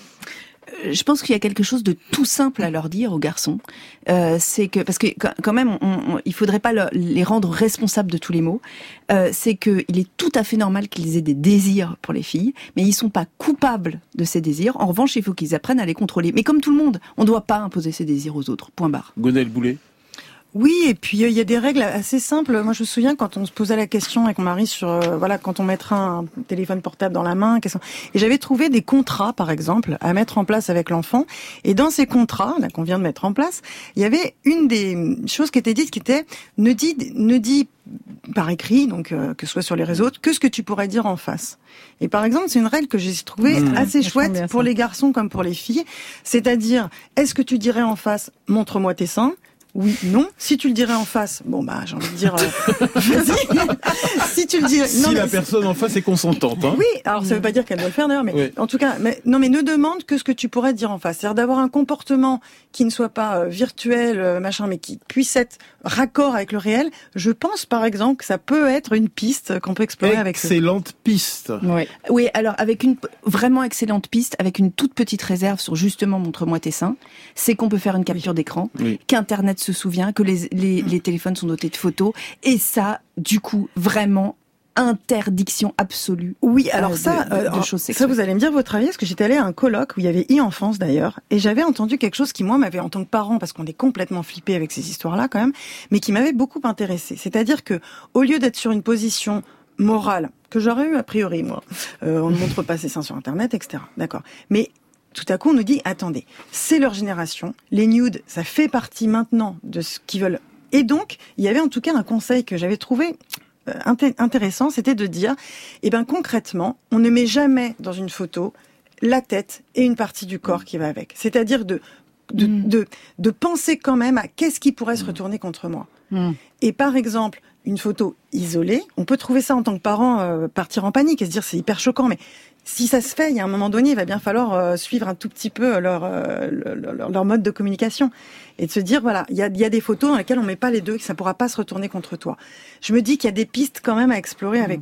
Je pense qu'il y a quelque chose de tout simple à leur dire aux garçons, euh, c'est que parce que quand même, on, on, il faudrait pas le, les rendre responsables de tous les maux. Euh, c'est que il est tout à fait normal qu'ils aient des désirs pour les filles, mais ils sont pas coupables de ces désirs. En revanche, il faut qu'ils apprennent à les contrôler. Mais comme tout le monde, on doit pas imposer ses désirs aux autres. Point barre. Gonel Boulet. Oui, et puis il y a des règles assez simples. Moi, je me souviens quand on se posait la question avec mon mari sur, euh, voilà, quand on mettra un téléphone portable dans la main, et j'avais trouvé des contrats, par exemple, à mettre en place avec l'enfant. Et dans ces contrats, là, qu'on vient de mettre en place, il y avait une des choses qui était dite, qui était ne dis, ne dis par écrit, donc euh, que ce soit sur les réseaux, que ce que tu pourrais dire en face. Et par exemple, c'est une règle que j'ai trouvée mmh, assez chouette pour les garçons comme pour les filles. C'est-à-dire, est-ce que tu dirais en face, montre-moi tes seins? Oui, non. Si tu le dirais en face, bon bah j'ai envie de dire, euh, vas-y. Si tu le dis, si non, la mais, personne en face est consentante, hein. Oui, alors ça veut pas dire qu'elle doit le faire d'ailleurs, mais oui. En tout cas, mais non, mais ne demande que ce que tu pourrais dire en face, c'est-à-dire d'avoir un comportement qui ne soit pas euh, virtuel, euh, machin, mais qui puisse être raccord avec le réel. Je pense par exemple que ça peut être une piste qu'on peut explorer avec eux. Excellente piste. Oui. Oui, alors avec une vraiment excellente piste, avec une toute petite réserve sur justement montre-moi tes seins, c'est qu'on peut faire une capture d'écran, oui. qu'Internet se souvient, que les, les, les téléphones sont dotés de photos, et ça, du coup, vraiment interdiction absolue. Oui, alors euh, ça, de, de, de choses ça vous allez me dire votre avis, parce que j'étais allée à un colloque où il y avait e-enfance d'ailleurs, et j'avais entendu quelque chose qui moi m'avait, en tant que parent, parce qu'on est complètement flippé avec ces histoires-là quand même, mais qui m'avait beaucoup intéressé. C'est-à-dire que au lieu d'être sur une position morale que j'aurais eu a priori moi, euh, on ne montre pas ses seins sur Internet, et cetera. D'accord, mais tout à coup, on nous dit, attendez, c'est leur génération, les nudes, ça fait partie maintenant de ce qu'ils veulent. Et donc, il y avait en tout cas un conseil que j'avais trouvé euh, int- intéressant, c'était de dire, eh ben concrètement, on ne met jamais dans une photo la tête et une partie du corps qui va avec. C'est-à-dire de de, mmh. de, de penser quand même à qu'est-ce qui pourrait se retourner contre moi. Mmh. Et par exemple, une photo isolée, on peut trouver ça en tant que parent, euh, partir en panique et se dire c'est hyper choquant, mais si ça se fait, il y a un moment donné, il va bien falloir euh, suivre un tout petit peu leur, euh, leur leur mode de communication et de se dire voilà, il y a, y a des photos dans lesquelles on met pas les deux, que ça pourra pas se retourner contre toi. Je me dis qu'il y a des pistes quand même à explorer mmh. avec eux, quoi.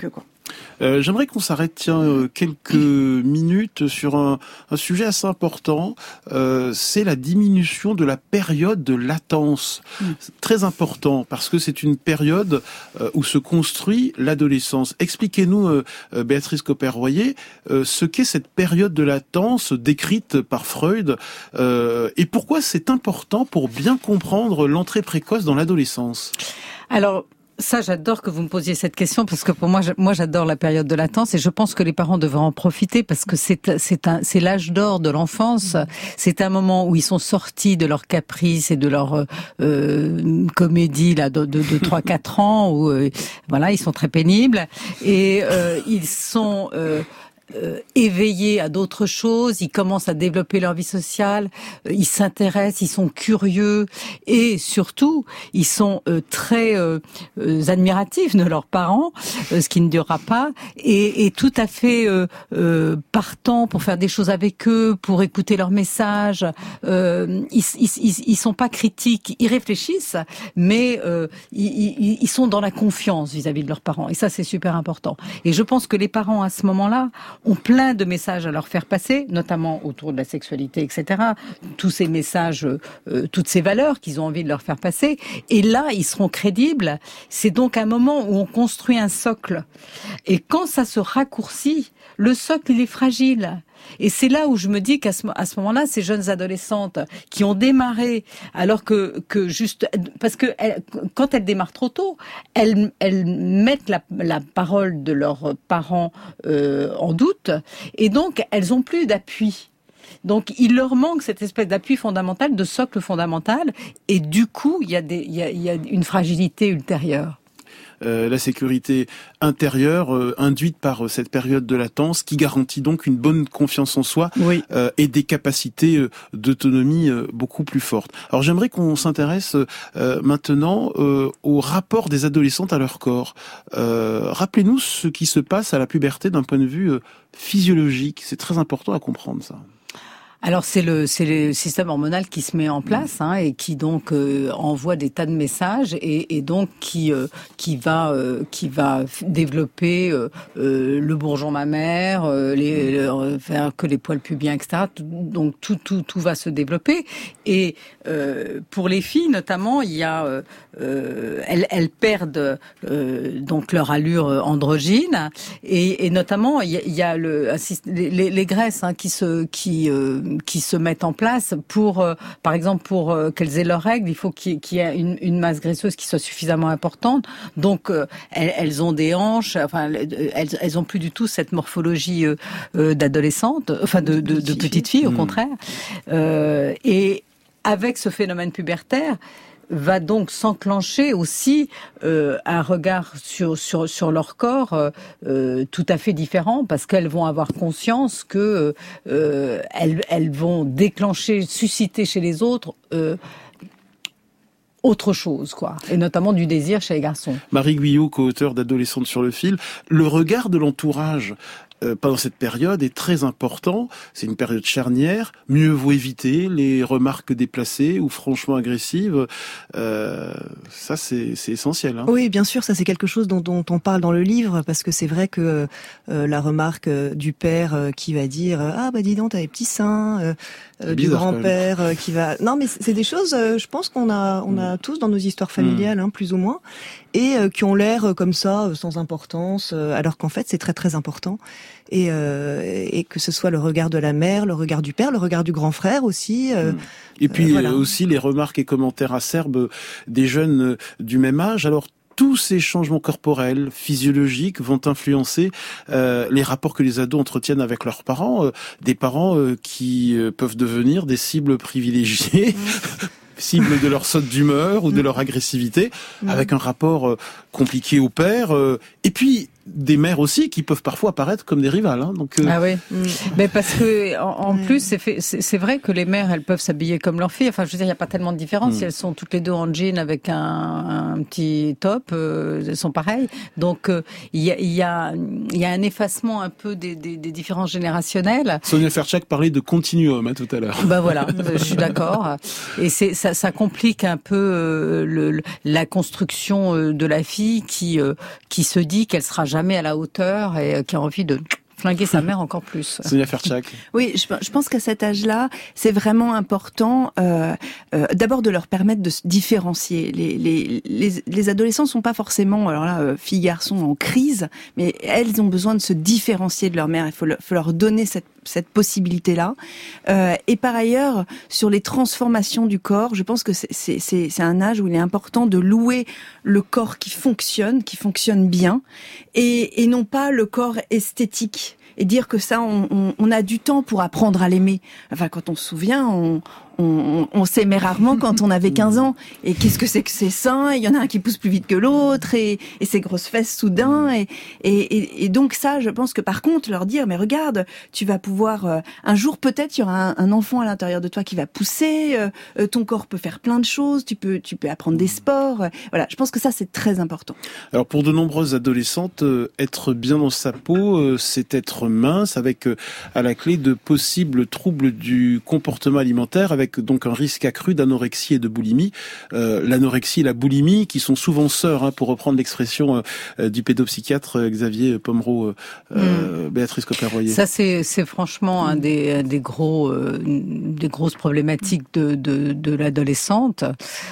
Euh, j'aimerais qu'on s'arrête tiens euh, quelques minutes sur un, un sujet assez important. Euh, c'est la diminution de la période de latence. Mmh. C'est très important parce que c'est une période euh, où se construit l'adolescence. Expliquez-nous, euh, euh, Béatrice Copper-Royer, euh, ce qu'est cette période de latence décrite par Freud euh, et pourquoi c'est important pour bien comprendre l'entrée précoce dans l'adolescence. Alors, ça, j'adore que vous me posiez cette question parce que pour moi, moi, j'adore la période de latence et je pense que les parents devraient en profiter parce que c'est c'est un c'est l'âge d'or de l'enfance. C'est un moment où ils sont sortis de leurs caprices et de leur euh, comédie là de de, de trois quatre ans où euh, voilà, ils sont très pénibles et euh, ils sont euh, Euh, éveillés à d'autres choses, ils commencent à développer leur vie sociale, euh, ils s'intéressent, ils sont curieux et surtout ils sont euh, très euh, euh, admiratifs de leurs parents, euh, ce qui ne durera pas, et, et tout à fait euh, euh, partants pour faire des choses avec eux, pour écouter leurs messages. Euh, ils, ils, ils, ils sont pas critiques, ils réfléchissent, mais euh, ils, ils, ils sont dans la confiance vis-à-vis de leurs parents, et ça c'est super important. Et je pense que les parents à ce moment-là ont plein de messages à leur faire passer, notamment autour de la sexualité, et cetera. Tous ces messages, euh, toutes ces valeurs qu'ils ont envie de leur faire passer. Et là, ils seront crédibles. C'est donc un moment où on construit un socle. Et quand ça se raccourcit, le socle, il est fragile. Et c'est là où je me dis qu'à ce, à ce moment-là, ces jeunes adolescentes qui ont démarré, alors que, que juste, parce que elles, quand elles démarrent trop tôt, elles, elles mettent la, la parole de leurs parents euh, en doute, et donc elles ont plus d'appui. Donc il leur manque cette espèce d'appui fondamental, de socle fondamental, et du coup il y a des, il y a, il y a une fragilité ultérieure. Euh, la sécurité intérieure euh, induite par euh, cette période de latence qui garantit donc une bonne confiance en soi oui. euh, et des capacités euh, d'autonomie euh, beaucoup plus fortes. Alors j'aimerais qu'on s'intéresse euh, maintenant euh, au rapport des adolescentes à leur corps. Euh, rappelez-nous ce qui se passe à la puberté d'un point de vue euh, physiologique. C'est très important à comprendre ça. Alors c'est le c'est le système hormonal qui se met en place hein, et qui donc euh, envoie des tas de messages et, et donc qui euh, qui va euh, qui va développer euh, euh, le bourgeon mammaire, euh, les, le, faire que les poils pubiens, et cetera. Donc tout tout tout va se développer et euh, pour les filles notamment il y a euh, euh, elles elles perdent euh, donc leur allure androgyne et, et notamment il y a, il y a le les, les graisses hein, qui se qui euh, qui se mettent en place pour, euh, par exemple, pour euh, qu'elles aient leurs règles, il faut qu'il y ait, qu'il y ait une, une masse graisseuse qui soit suffisamment importante. Donc, euh, elles, elles ont des hanches, enfin, elles, elles ont plus du tout cette morphologie euh, euh, d'adolescente, enfin de, de, de petite fille, au mmh. contraire. Euh, et avec ce phénomène pubertaire, va donc s'enclencher aussi euh, un regard sur sur sur leur corps euh, tout à fait différent parce qu'elles vont avoir conscience que euh, elles elles vont déclencher, susciter chez les autres euh, autre chose, quoi, et notamment du désir chez les garçons. Marie Guyot, co-auteure d'Adolescentes sur le fil, le regard de l'entourage euh, pendant cette période est très important. C'est une période charnière. Mieux vaut éviter les remarques déplacées ou franchement agressives. Euh, ça, c'est, c'est essentiel. Hein. Oui, bien sûr, ça c'est quelque chose dont, dont on parle dans le livre, parce que c'est vrai que euh, la remarque euh, du père euh, qui va dire euh, ah bah dis donc t'as des petits seins, euh, euh, du grand-père euh, qui va. Non, mais c'est des choses. Euh, je pense qu'on a on a mmh. tous dans nos histoires familiales, mmh. hein, plus ou moins, et euh, qui ont l'air euh, comme ça, euh, sans importance, euh, alors qu'en fait c'est très très important. Et, euh, et que ce soit le regard de la mère, le regard du père, le regard du grand frère aussi. Euh, et puis euh, voilà. aussi les remarques et commentaires acerbes des jeunes du même âge. Alors tous ces changements corporels, physiologiques, vont influencer euh, les rapports que les ados entretiennent avec leurs parents, euh, des parents euh, qui euh, peuvent devenir des cibles privilégiées. cible de leur saute d'humeur ou de leur agressivité, mmh. avec un rapport euh, compliqué au père, euh, et puis des mères aussi qui peuvent parfois apparaître comme des rivales. Hein, donc, euh... Ah oui, mmh. mais parce que en, en mmh. plus c'est, fait, c'est, c'est vrai que les mères elles peuvent s'habiller comme leurs filles. Enfin, je veux dire, il y a pas tellement de différence mmh. si elles sont toutes les deux en jean avec un, un petit top, euh, elles sont pareilles. Donc il euh, y, a, y a il y a un effacement un peu des, des, des différences générationnelles. Sonia Ferchak parlait de continuum hein, tout à l'heure. Ben voilà, je suis d'accord. Et c'est ça, ça complique un peu euh, le, la construction euh, de la fille qui euh, qui se dit qu'elle sera jamais jamais à la hauteur et qui a envie de flinguer sa mère encore plus. Sonia Fertchak. Oui, je, je pense qu'à cet âge-là, c'est vraiment important euh, euh, d'abord de leur permettre de se différencier. Les, les, les, les adolescents sont pas forcément, alors là, euh, filles, garçons en crise, mais elles ont besoin de se différencier de leur mère. Il faut, le, faut leur donner cette cette possibilité-là. Euh, et par ailleurs, sur les transformations du corps, je pense que c'est, c'est, c'est, c'est un âge où il est important de louer le corps qui fonctionne, qui fonctionne bien, et, et non pas le corps esthétique. Et dire que ça, on, on, on a du temps pour apprendre à l'aimer. Enfin, quand on se souvient, on... On, on, on s'aimait rarement quand on avait quinze ans. Et qu'est-ce que c'est que ces seins? Il y en a un qui pousse plus vite que l'autre, et, et ces grosses fesses soudain. Et, et, et, et donc ça, je pense que par contre, leur dire, mais regarde, tu vas pouvoir... Euh, un jour, peut-être, il y aura un, un enfant à l'intérieur de toi qui va pousser. Euh, ton corps peut faire plein de choses. Tu peux, tu peux apprendre des sports. Euh, voilà, je pense que ça, c'est très important. Alors, pour de nombreuses adolescentes, euh, être bien dans sa peau, euh, c'est être mince, avec euh, à la clé de possibles troubles du comportement alimentaire, avec donc un risque accru d'anorexie et de boulimie. Euh, l'anorexie et la boulimie qui sont souvent sœurs, hein, pour reprendre l'expression euh, du pédopsychiatre euh, Xavier Pomereau, euh, mm. Béatrice Copper-Royer. Ça c'est c'est franchement un des des gros euh, des grosses problématiques de de, de l'adolescente.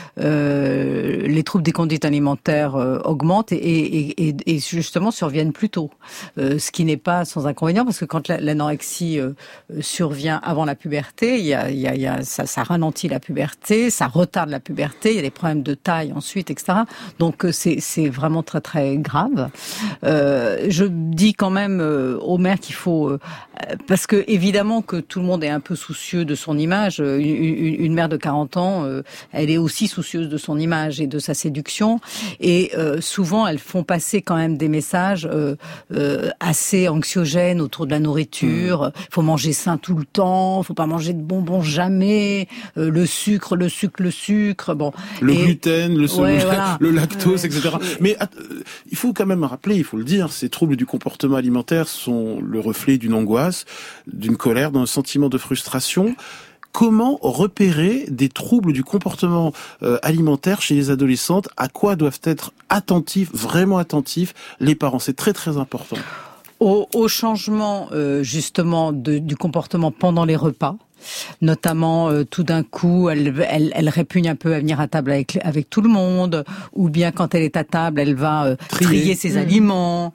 Euh, les troubles des conduites alimentaires euh, augmentent et, et et et justement surviennent plus tôt. Euh, ce qui n'est pas sans inconvénient, parce que quand l'anorexie euh, survient avant la puberté, il y a il y a, il y a ça ça ralentit la puberté, ça retarde la puberté, il y a des problèmes de taille ensuite, et cetera. Donc c'est c'est vraiment très très grave. Euh, je dis quand même euh, aux mères qu'il faut, euh, parce que évidemment que tout le monde est un peu soucieux de son image. Une, une, une mère de quarante ans, euh, elle est aussi soucieuse de son image et de sa séduction. Et euh, souvent elles font passer quand même des messages euh, euh, assez anxiogènes autour de la nourriture. Mmh. Faut manger sain tout le temps, faut pas manger de bonbons jamais. Euh, le sucre, le sucre, le sucre, bon. Le et... gluten, le, ouais, voilà. le lactose, ouais. et cetera. Mais euh, il faut quand même rappeler, il faut le dire, ces troubles du comportement alimentaire sont le reflet d'une angoisse, d'une colère, d'un sentiment de frustration. Comment repérer des troubles du comportement euh, alimentaire chez les adolescentes? À quoi doivent être attentifs, vraiment attentifs, les parents? C'est très très important. Au, au changement euh, justement de, du comportement pendant les repas. Notamment, euh, tout d'un coup, elle, elle, elle répugne un peu à venir à table avec, avec tout le monde, ou bien quand elle est à table, elle va euh, trier. trier ses mmh. aliments,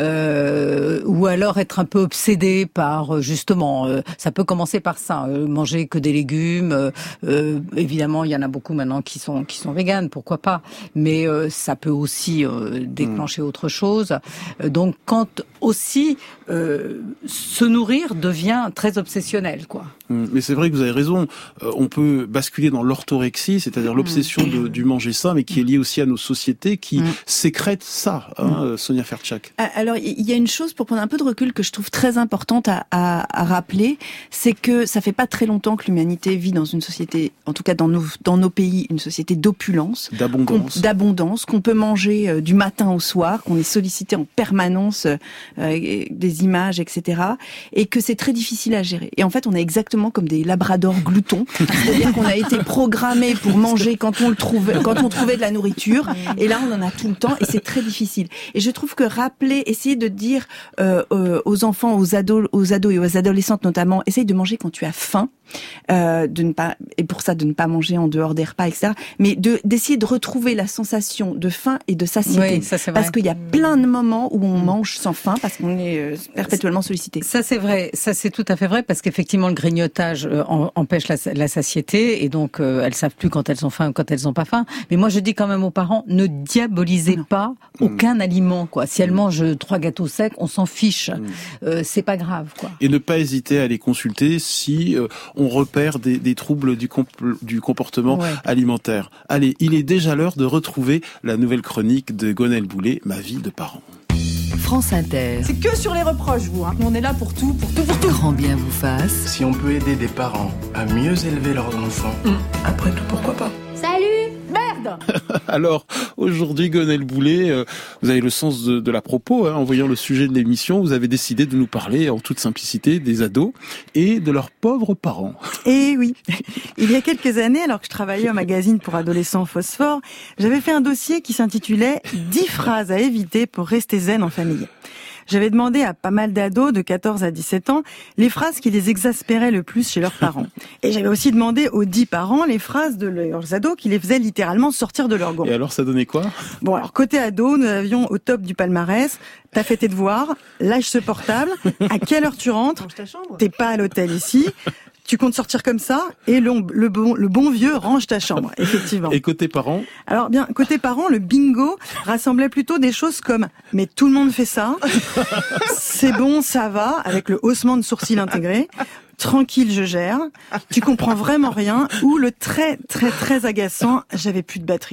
euh, ou alors être un peu obsédée par, euh, justement, euh, ça peut commencer par ça, euh, manger que des légumes. Euh, euh, évidemment, il y en a beaucoup maintenant qui sont qui sont véganes, pourquoi pas, mais euh, ça peut aussi euh, déclencher mmh. autre chose. Euh, donc, quand aussi euh, se nourrir devient très obsessionnel, quoi. Mais c'est vrai que vous avez raison, euh, on peut basculer dans l'orthorexie, c'est-à-dire l'obsession de, du manger sain, mais qui est liée aussi à nos sociétés qui mmh. sécrètent ça, hein, Sonia Fertchak. Alors, il y a une chose, pour prendre un peu de recul, que je trouve très importante à, à, à rappeler, c'est que ça fait pas très longtemps que l'humanité vit dans une société, en tout cas dans nos, dans nos pays, une société d'opulence, d'abondance, qu'on, d'abondance, qu'on peut manger euh, du matin au soir, qu'on est sollicité en permanence euh, des images, et cetera, et que c'est très difficile à gérer. Et en fait, on est exactement comme des labradors gloutons, c'est-à-dire qu'on a été programmés pour manger quand on le trouvait, quand on trouvait de la nourriture, et là on en a tout le temps, et c'est très difficile. Et je trouve que rappeler, essayer de dire euh, euh, aux enfants, aux ados, aux ados et aux adolescentes notamment, essaye de manger quand tu as faim, euh, de ne pas, et pour ça de ne pas manger en dehors des repas, et cetera. Mais de d'essayer de retrouver la sensation de faim et de satiété, oui, ça, c'est vrai. Parce qu'il y a plein de moments où on mange sans faim parce qu'on est euh, perpétuellement sollicité. Ça c'est vrai, ça c'est tout à fait vrai, parce qu'effectivement le grignotage euh, empêche la, la satiété, et donc euh, elles savent plus quand elles ont faim ou quand elles ont pas faim. Mais moi je dis quand même aux parents, ne diabolisez non. pas mmh. aucun aliment, quoi. Si elles mangent trois gâteaux secs, on s'en fiche, mmh. euh, c'est pas grave, quoi. Et ne pas hésiter à les consulter si euh, on repère des, des troubles du, comp- du comportement ouais. alimentaire. Allez, il est déjà l'heure de retrouver la nouvelle chronique de Gonel Boulet, Ma vie de parent. France Inter. C'est que sur les reproches, vous. Hein. On est là pour tout, pour tout, pour tout. Grand bien vous fasse. Si on peut aider des parents à mieux élever leurs enfants, mmh. après tout, pourquoi pas? Salut! Merde! merde. Alors, aujourd'hui, Gonel Boulet, euh, vous avez le sens de, de la propos, hein, en voyant le sujet de l'émission, vous avez décidé de nous parler en toute simplicité des ados et de leurs pauvres parents. Et oui, il y a quelques années, alors que je travaillais au magazine pour adolescents Phosphore, j'avais fait un dossier qui s'intitulait « dix phrases à éviter pour rester zen en famille ». J'avais demandé à pas mal d'ados de quatorze à dix-sept ans les phrases qui les exaspéraient le plus chez leurs parents. Et j'avais aussi demandé aux dix parents les phrases de leurs ados qui les faisaient littéralement sortir de leur gond. Et alors, ça donnait quoi ? Bon, alors côté ado, nous avions au top du palmarès « T'as fait tes devoirs »,« Lâche ce portable »,« À quelle heure tu rentres ?»« T'es pas à l'hôtel ici ?» Tu comptes sortir comme ça et le, le, bon, le bon vieux range ta chambre, effectivement. Et côté parents ? Alors bien, côté parents, le bingo rassemblait plutôt des choses comme « mais tout le monde fait ça »,« c'est bon, ça va », avec le haussement de sourcil intégré, « tranquille, je gère »,« tu comprends vraiment rien » ou le très très très agaçant « j'avais plus de batterie ».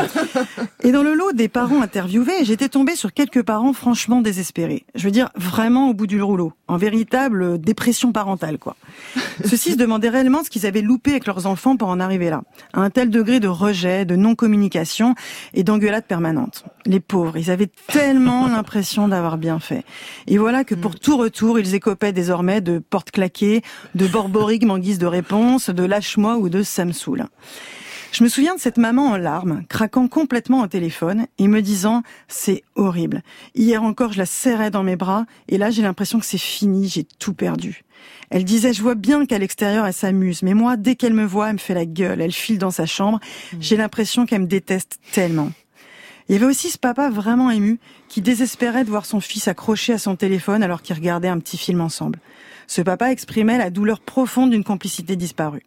Et dans le lot des parents interviewés, j'étais tombée sur quelques parents franchement désespérés. Je veux dire, vraiment au bout du rouleau, en véritable dépression parentale, quoi. Ceux-ci se demandaient réellement ce qu'ils avaient loupé avec leurs enfants pour en arriver là, à un tel degré de rejet, de non-communication et d'engueulade permanente. Les pauvres, ils avaient tellement l'impression d'avoir bien fait. Et voilà que pour tout retour, ils écopaient désormais de portes claquées, de borborigmes en guise de réponse, de lâche-moi ou de ça me saoule. Je me souviens de cette maman en larmes, craquant complètement au téléphone et me disant « c'est horrible. Hier encore, je la serrais dans mes bras et là, j'ai l'impression que c'est fini, j'ai tout perdu. » Elle disait « je vois bien qu'à l'extérieur, elle s'amuse, mais moi, dès qu'elle me voit, elle me fait la gueule, elle file dans sa chambre. J'ai l'impression qu'elle me déteste tellement. » Il y avait aussi ce papa vraiment ému qui désespérait de voir son fils accroché à son téléphone alors qu'ils regardaient un petit film ensemble. Ce papa exprimait la douleur profonde d'une complicité disparue.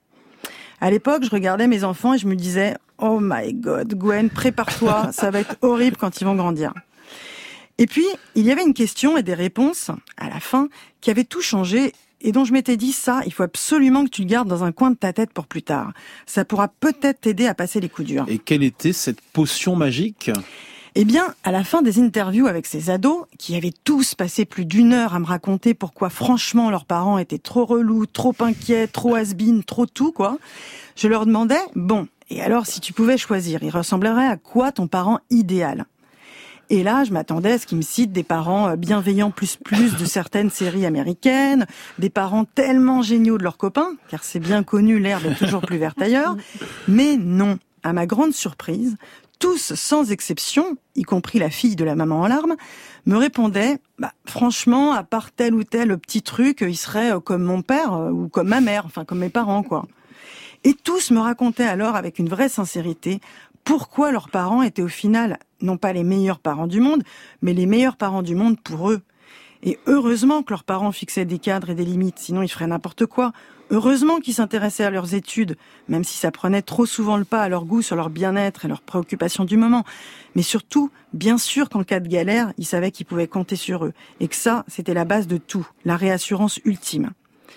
À l'époque, je regardais mes enfants et je me disais « oh my God, Gwen, prépare-toi, ça va être horrible quand ils vont grandir. » Et puis, il y avait une question et des réponses, à la fin, qui avaient tout changé et dont je m'étais dit « ça, il faut absolument que tu le gardes dans un coin de ta tête pour plus tard. Ça pourra peut-être t'aider à passer les coups durs. » Et quelle était cette potion magique ? Eh bien, à la fin des interviews avec ces ados, qui avaient tous passé plus d'une heure à me raconter pourquoi franchement leurs parents étaient trop relous, trop inquiets, trop has-been, trop tout, quoi, je leur demandais « bon, et alors si tu pouvais choisir, il ressemblerait à quoi ton parent idéal ?» Et là, je m'attendais à ce qu'ils me citent des parents bienveillants plus plus de certaines séries américaines, des parents tellement géniaux de leurs copains, car c'est bien connu, l'herbe est toujours plus verte ailleurs. Mais non, à ma grande surprise, tous, sans exception, y compris la fille de la maman en larmes, me répondaient bah, « franchement, à part tel ou tel petit truc, il serait comme mon père ou comme ma mère, enfin comme mes parents, quoi. » Et tous me racontaient alors avec une vraie sincérité pourquoi leurs parents étaient au final non pas les meilleurs parents du monde, mais les meilleurs parents du monde pour eux. Et heureusement que leurs parents fixaient des cadres et des limites, sinon ils feraient n'importe quoi. Heureusement qu'ils s'intéressaient à leurs études, même si ça prenait trop souvent le pas à leur goût sur leur bien-être et leurs préoccupations du moment. Mais surtout, bien sûr qu'en cas de galère, ils savaient qu'ils pouvaient compter sur eux. Et que ça, c'était la base de tout, la réassurance ultime.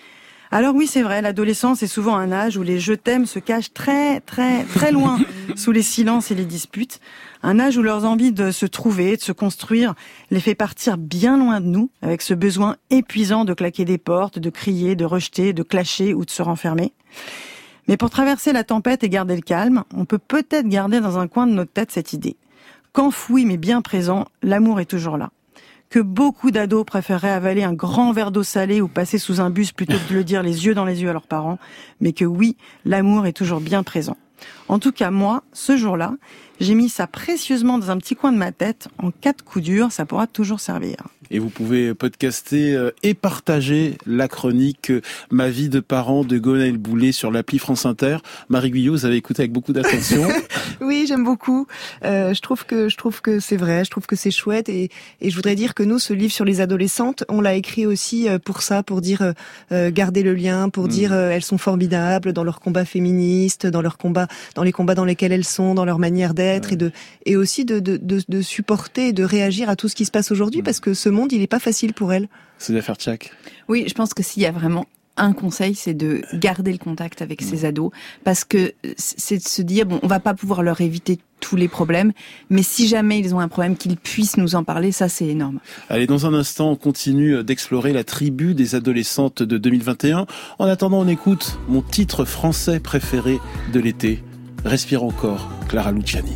Alors oui, c'est vrai, l'adolescence est souvent un âge où les je t'aime se cachent très, très, très loin sous les silences et les disputes. Un âge où leurs envies de se trouver, de se construire, les fait partir bien loin de nous, avec ce besoin épuisant de claquer des portes, de crier, de rejeter, de clasher ou de se renfermer. Mais pour traverser la tempête et garder le calme, on peut peut-être garder dans un coin de notre tête cette idée. Qu'enfoui mais bien présent, l'amour est toujours là. Que beaucoup d'ados préféreraient avaler un grand verre d'eau salée ou passer sous un bus plutôt que de le dire les yeux dans les yeux à leurs parents, mais que oui, l'amour est toujours bien présent. En tout cas, moi, ce jour-là, j'ai mis ça précieusement dans un petit coin de ma tête. En cas de coup dur, ça pourra toujours servir. Et vous pouvez podcaster et partager la chronique « Ma vie de parent » de Gonel Boulet sur l'appli France Inter. Marie Guyot, vous avez écouté avec beaucoup d'attention. Oui, j'aime beaucoup. Euh, je trouve que je trouve que c'est vrai. Je trouve que c'est chouette. Et, et je voudrais dire que nous, ce livre sur les adolescentes, on l'a écrit aussi pour ça, pour dire euh, garder le lien, pour mmh. dire euh, elles sont formidables dans leur combat féministe, dans leur combat, dans les combats dans lesquels elles sont, dans leur manière d'être, ouais. et de et aussi de, de de de supporter et de réagir à tout ce qui se passe aujourd'hui, mmh. parce que ce monde, il est pas facile pour elles. C'est d'affaire Tchak. Oui, je pense que s'il y a vraiment un conseil, c'est de garder le contact avec mmh. ces ados, parce que c'est de se dire, bon, on va pas pouvoir leur éviter tous les problèmes, mais si jamais ils ont un problème, qu'ils puissent nous en parler, ça c'est énorme. Allez, dans un instant, on continue d'explorer la tribu des adolescentes de deux mille vingt et un. En attendant, on écoute mon titre français préféré de l'été, Respire encore, Clara Luciani.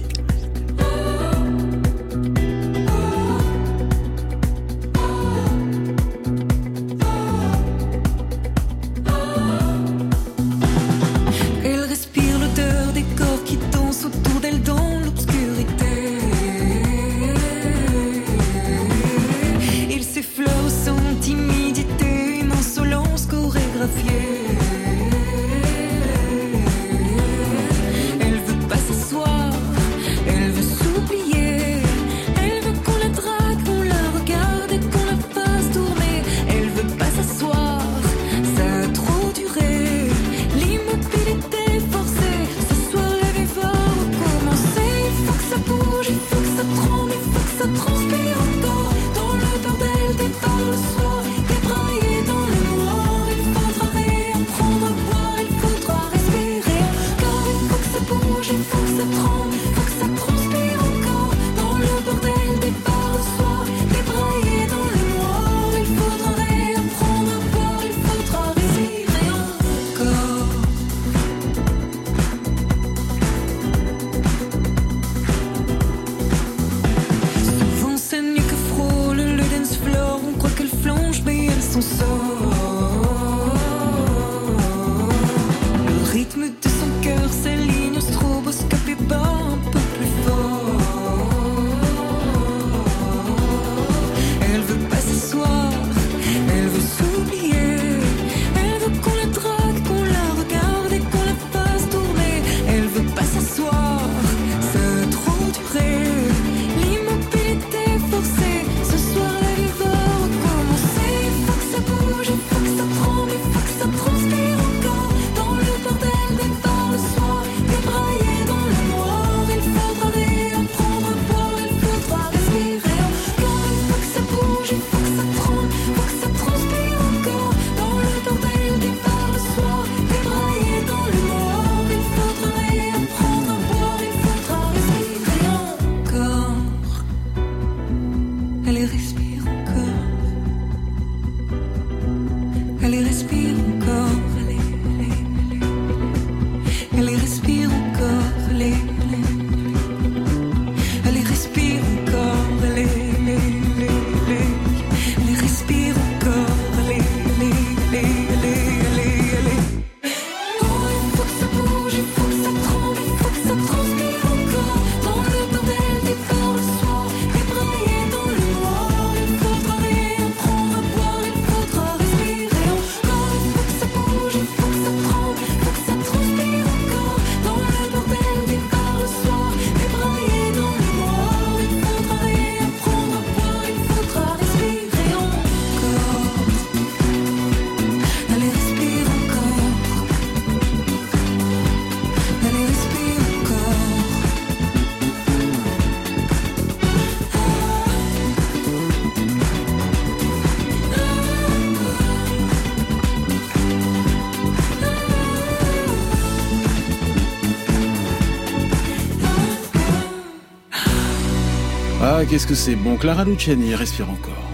Ah, qu'est-ce que c'est bon. Clara Luciani, respire encore.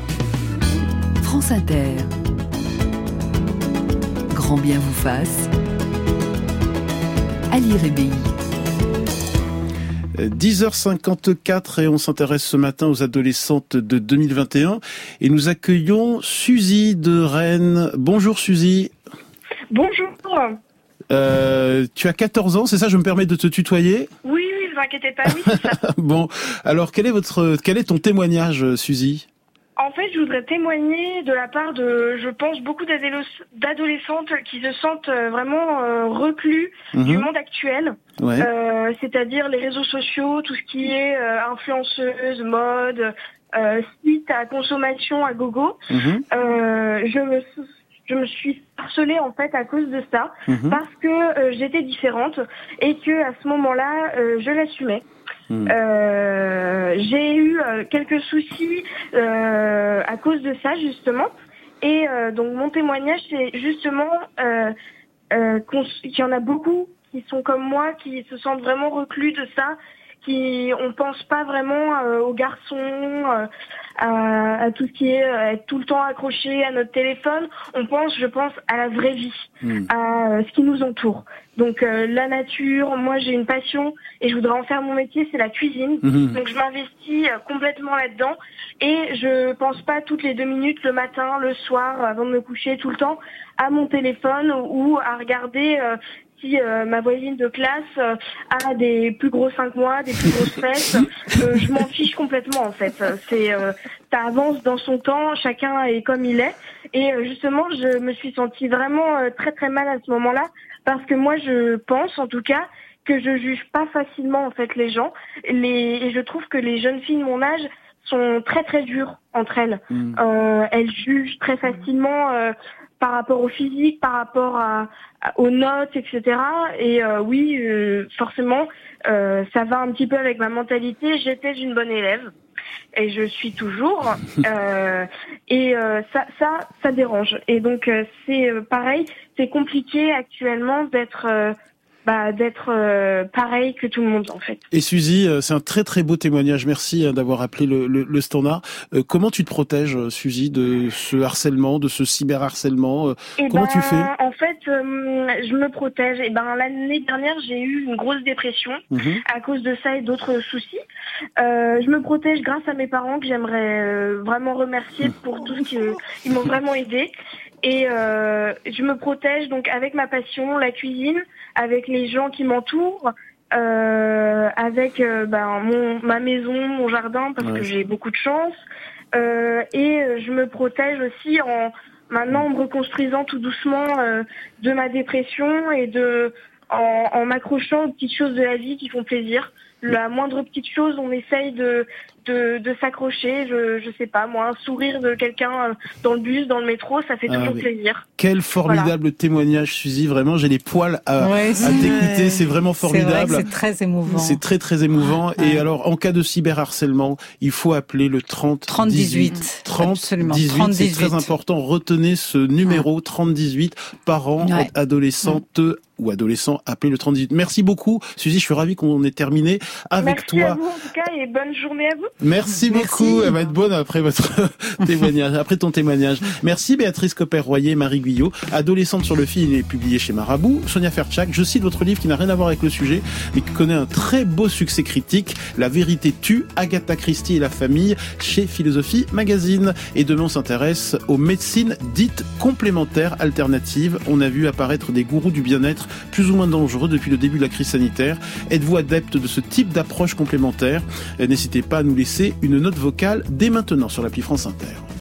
France Inter. Grand bien vous fasse. Ali Rébéi. dix heures cinquante-quatre et on s'intéresse ce matin aux adolescentes de deux mille vingt et un et nous accueillons Suzy de Rennes. Bonjour Suzy. Bonjour. Euh, tu as quatorze ans, c'est ça, je me permets de te tutoyer? Oui, oui, ne vous inquiétez pas, oui, c'est ça. Bon, alors quel est votre, quel est ton témoignage, Suzy? En fait, je voudrais témoigner de la part de, je pense, beaucoup d'adolescentes qui se sentent vraiment euh, reclus mmh. du monde actuel. Ouais. Euh, c'est-à-dire les réseaux sociaux, tout ce qui est euh, influenceuse, mode, euh, site à consommation à gogo. Mmh. Euh, je me Je me suis harcelée en fait à cause de ça, mmh. parce que euh, j'étais différente et que à ce moment-là, euh, je l'assumais. Mmh. Euh, j'ai eu euh, quelques soucis euh, à cause de ça justement, et euh, donc mon témoignage c'est justement euh, euh, qu'il y en a beaucoup qui sont comme moi, qui se sentent vraiment reclus de ça qui on pense pas vraiment euh, aux garçons, euh, à, à tout ce qui est euh, être tout le temps accroché à notre téléphone. On pense, je pense, à la vraie vie, mmh. à euh, ce qui nous entoure. Donc euh, la nature, moi j'ai une passion et je voudrais en faire mon métier, c'est la cuisine. Mmh. Donc je m'investis euh, complètement là-dedans et je pense pas toutes les deux minutes le matin, le soir, avant de me coucher, tout le temps à mon téléphone ou à regarder euh, si euh, ma voisine de classe euh, a des plus gros cinq mois, des plus grosses fesses. Euh, je m'en fiche complètement en fait. C'est euh, ça avance dans son temps, chacun est comme il est. Et euh, justement, je me suis sentie vraiment euh, très très mal à ce moment-là parce que moi je pense en tout cas que je juge pas facilement en fait les gens. Les, et je trouve que les jeunes filles de mon âge sont très très dures entre elles. Mmh. Euh, elles jugent très facilement euh, par rapport au physique, par rapport à, à, aux notes, et cetera. Et euh, oui, euh, forcément, euh, ça va un petit peu avec ma mentalité. J'étais une bonne élève et je suis toujours. Euh, et euh, ça, ça, ça dérange. Et donc euh, c'est euh, pareil, c'est compliqué actuellement d'être. Euh, Bah, d'être euh, pareil que tout le monde en fait. Et Suzy, c'est un très très beau témoignage. Merci d'avoir appelé le, le, le standard. Euh, comment tu te protèges, Suzy, de ce harcèlement, de ce cyberharcèlement Et Comment ben, tu fais En fait, euh, je me protège. Et ben l'année dernière, j'ai eu une grosse dépression mmh. à cause de ça et d'autres soucis. Euh, je me protège grâce à mes parents que j'aimerais euh, vraiment remercier mmh. pour tout ce qu'ils m'ont vraiment aidé. Et euh, je me protège donc avec ma passion, la cuisine, avec les gens qui m'entourent, euh, avec euh, ben, mon, ma maison, mon jardin, parce ouais. que j'ai beaucoup de chance. Euh, et je me protège aussi en maintenant en me reconstruisant tout doucement euh, de ma dépression et de en, en m'accrochant aux petites choses de la vie qui font plaisir. La moindre petite chose, on essaye de de, de s'accrocher. Je je sais pas moi, un sourire de quelqu'un dans le bus, dans le métro, ça fait ah, toujours plaisir. Quel formidable voilà. témoignage, Suzy. Vraiment, j'ai les poils à, ouais, à t'écouter. C'est vraiment formidable. C'est, vrai que c'est très émouvant. C'est très très émouvant. Ouais. Et alors, en cas de cyberharcèlement, il faut appeler le trente dix-huit. trente dix-huit, c'est très important. Retenez ce numéro ouais. trente dix-huit. Parents, ouais. adolescentes. Ouais. ou adolescents, appelez le trente dix-huit. Merci beaucoup, Suzy, je suis ravi qu'on ait terminé avec Merci toi. Merci à vous en tout cas et bonne journée à vous. Merci, Merci. beaucoup, elle va être bonne après votre témoignage, après ton témoignage. Merci Béatrice Copper-Royer, Marie Guyot, Adolescente sur le fil, il est publié chez Marabout. Sonia Fertchak, je cite votre livre qui n'a rien à voir avec le sujet, mais qui connaît un très beau succès critique, La vérité tue, Agatha Christie et la famille, chez Philosophie Magazine. Et demain on s'intéresse aux médecines dites complémentaires alternatives. On a vu apparaître des gourous du bien-être plus ou moins dangereux depuis le début de la crise sanitaire. Êtes-vous adepte de ce type d'approche complémentaire ? N'hésitez pas à nous laisser une note vocale dès maintenant sur l'appli France Inter.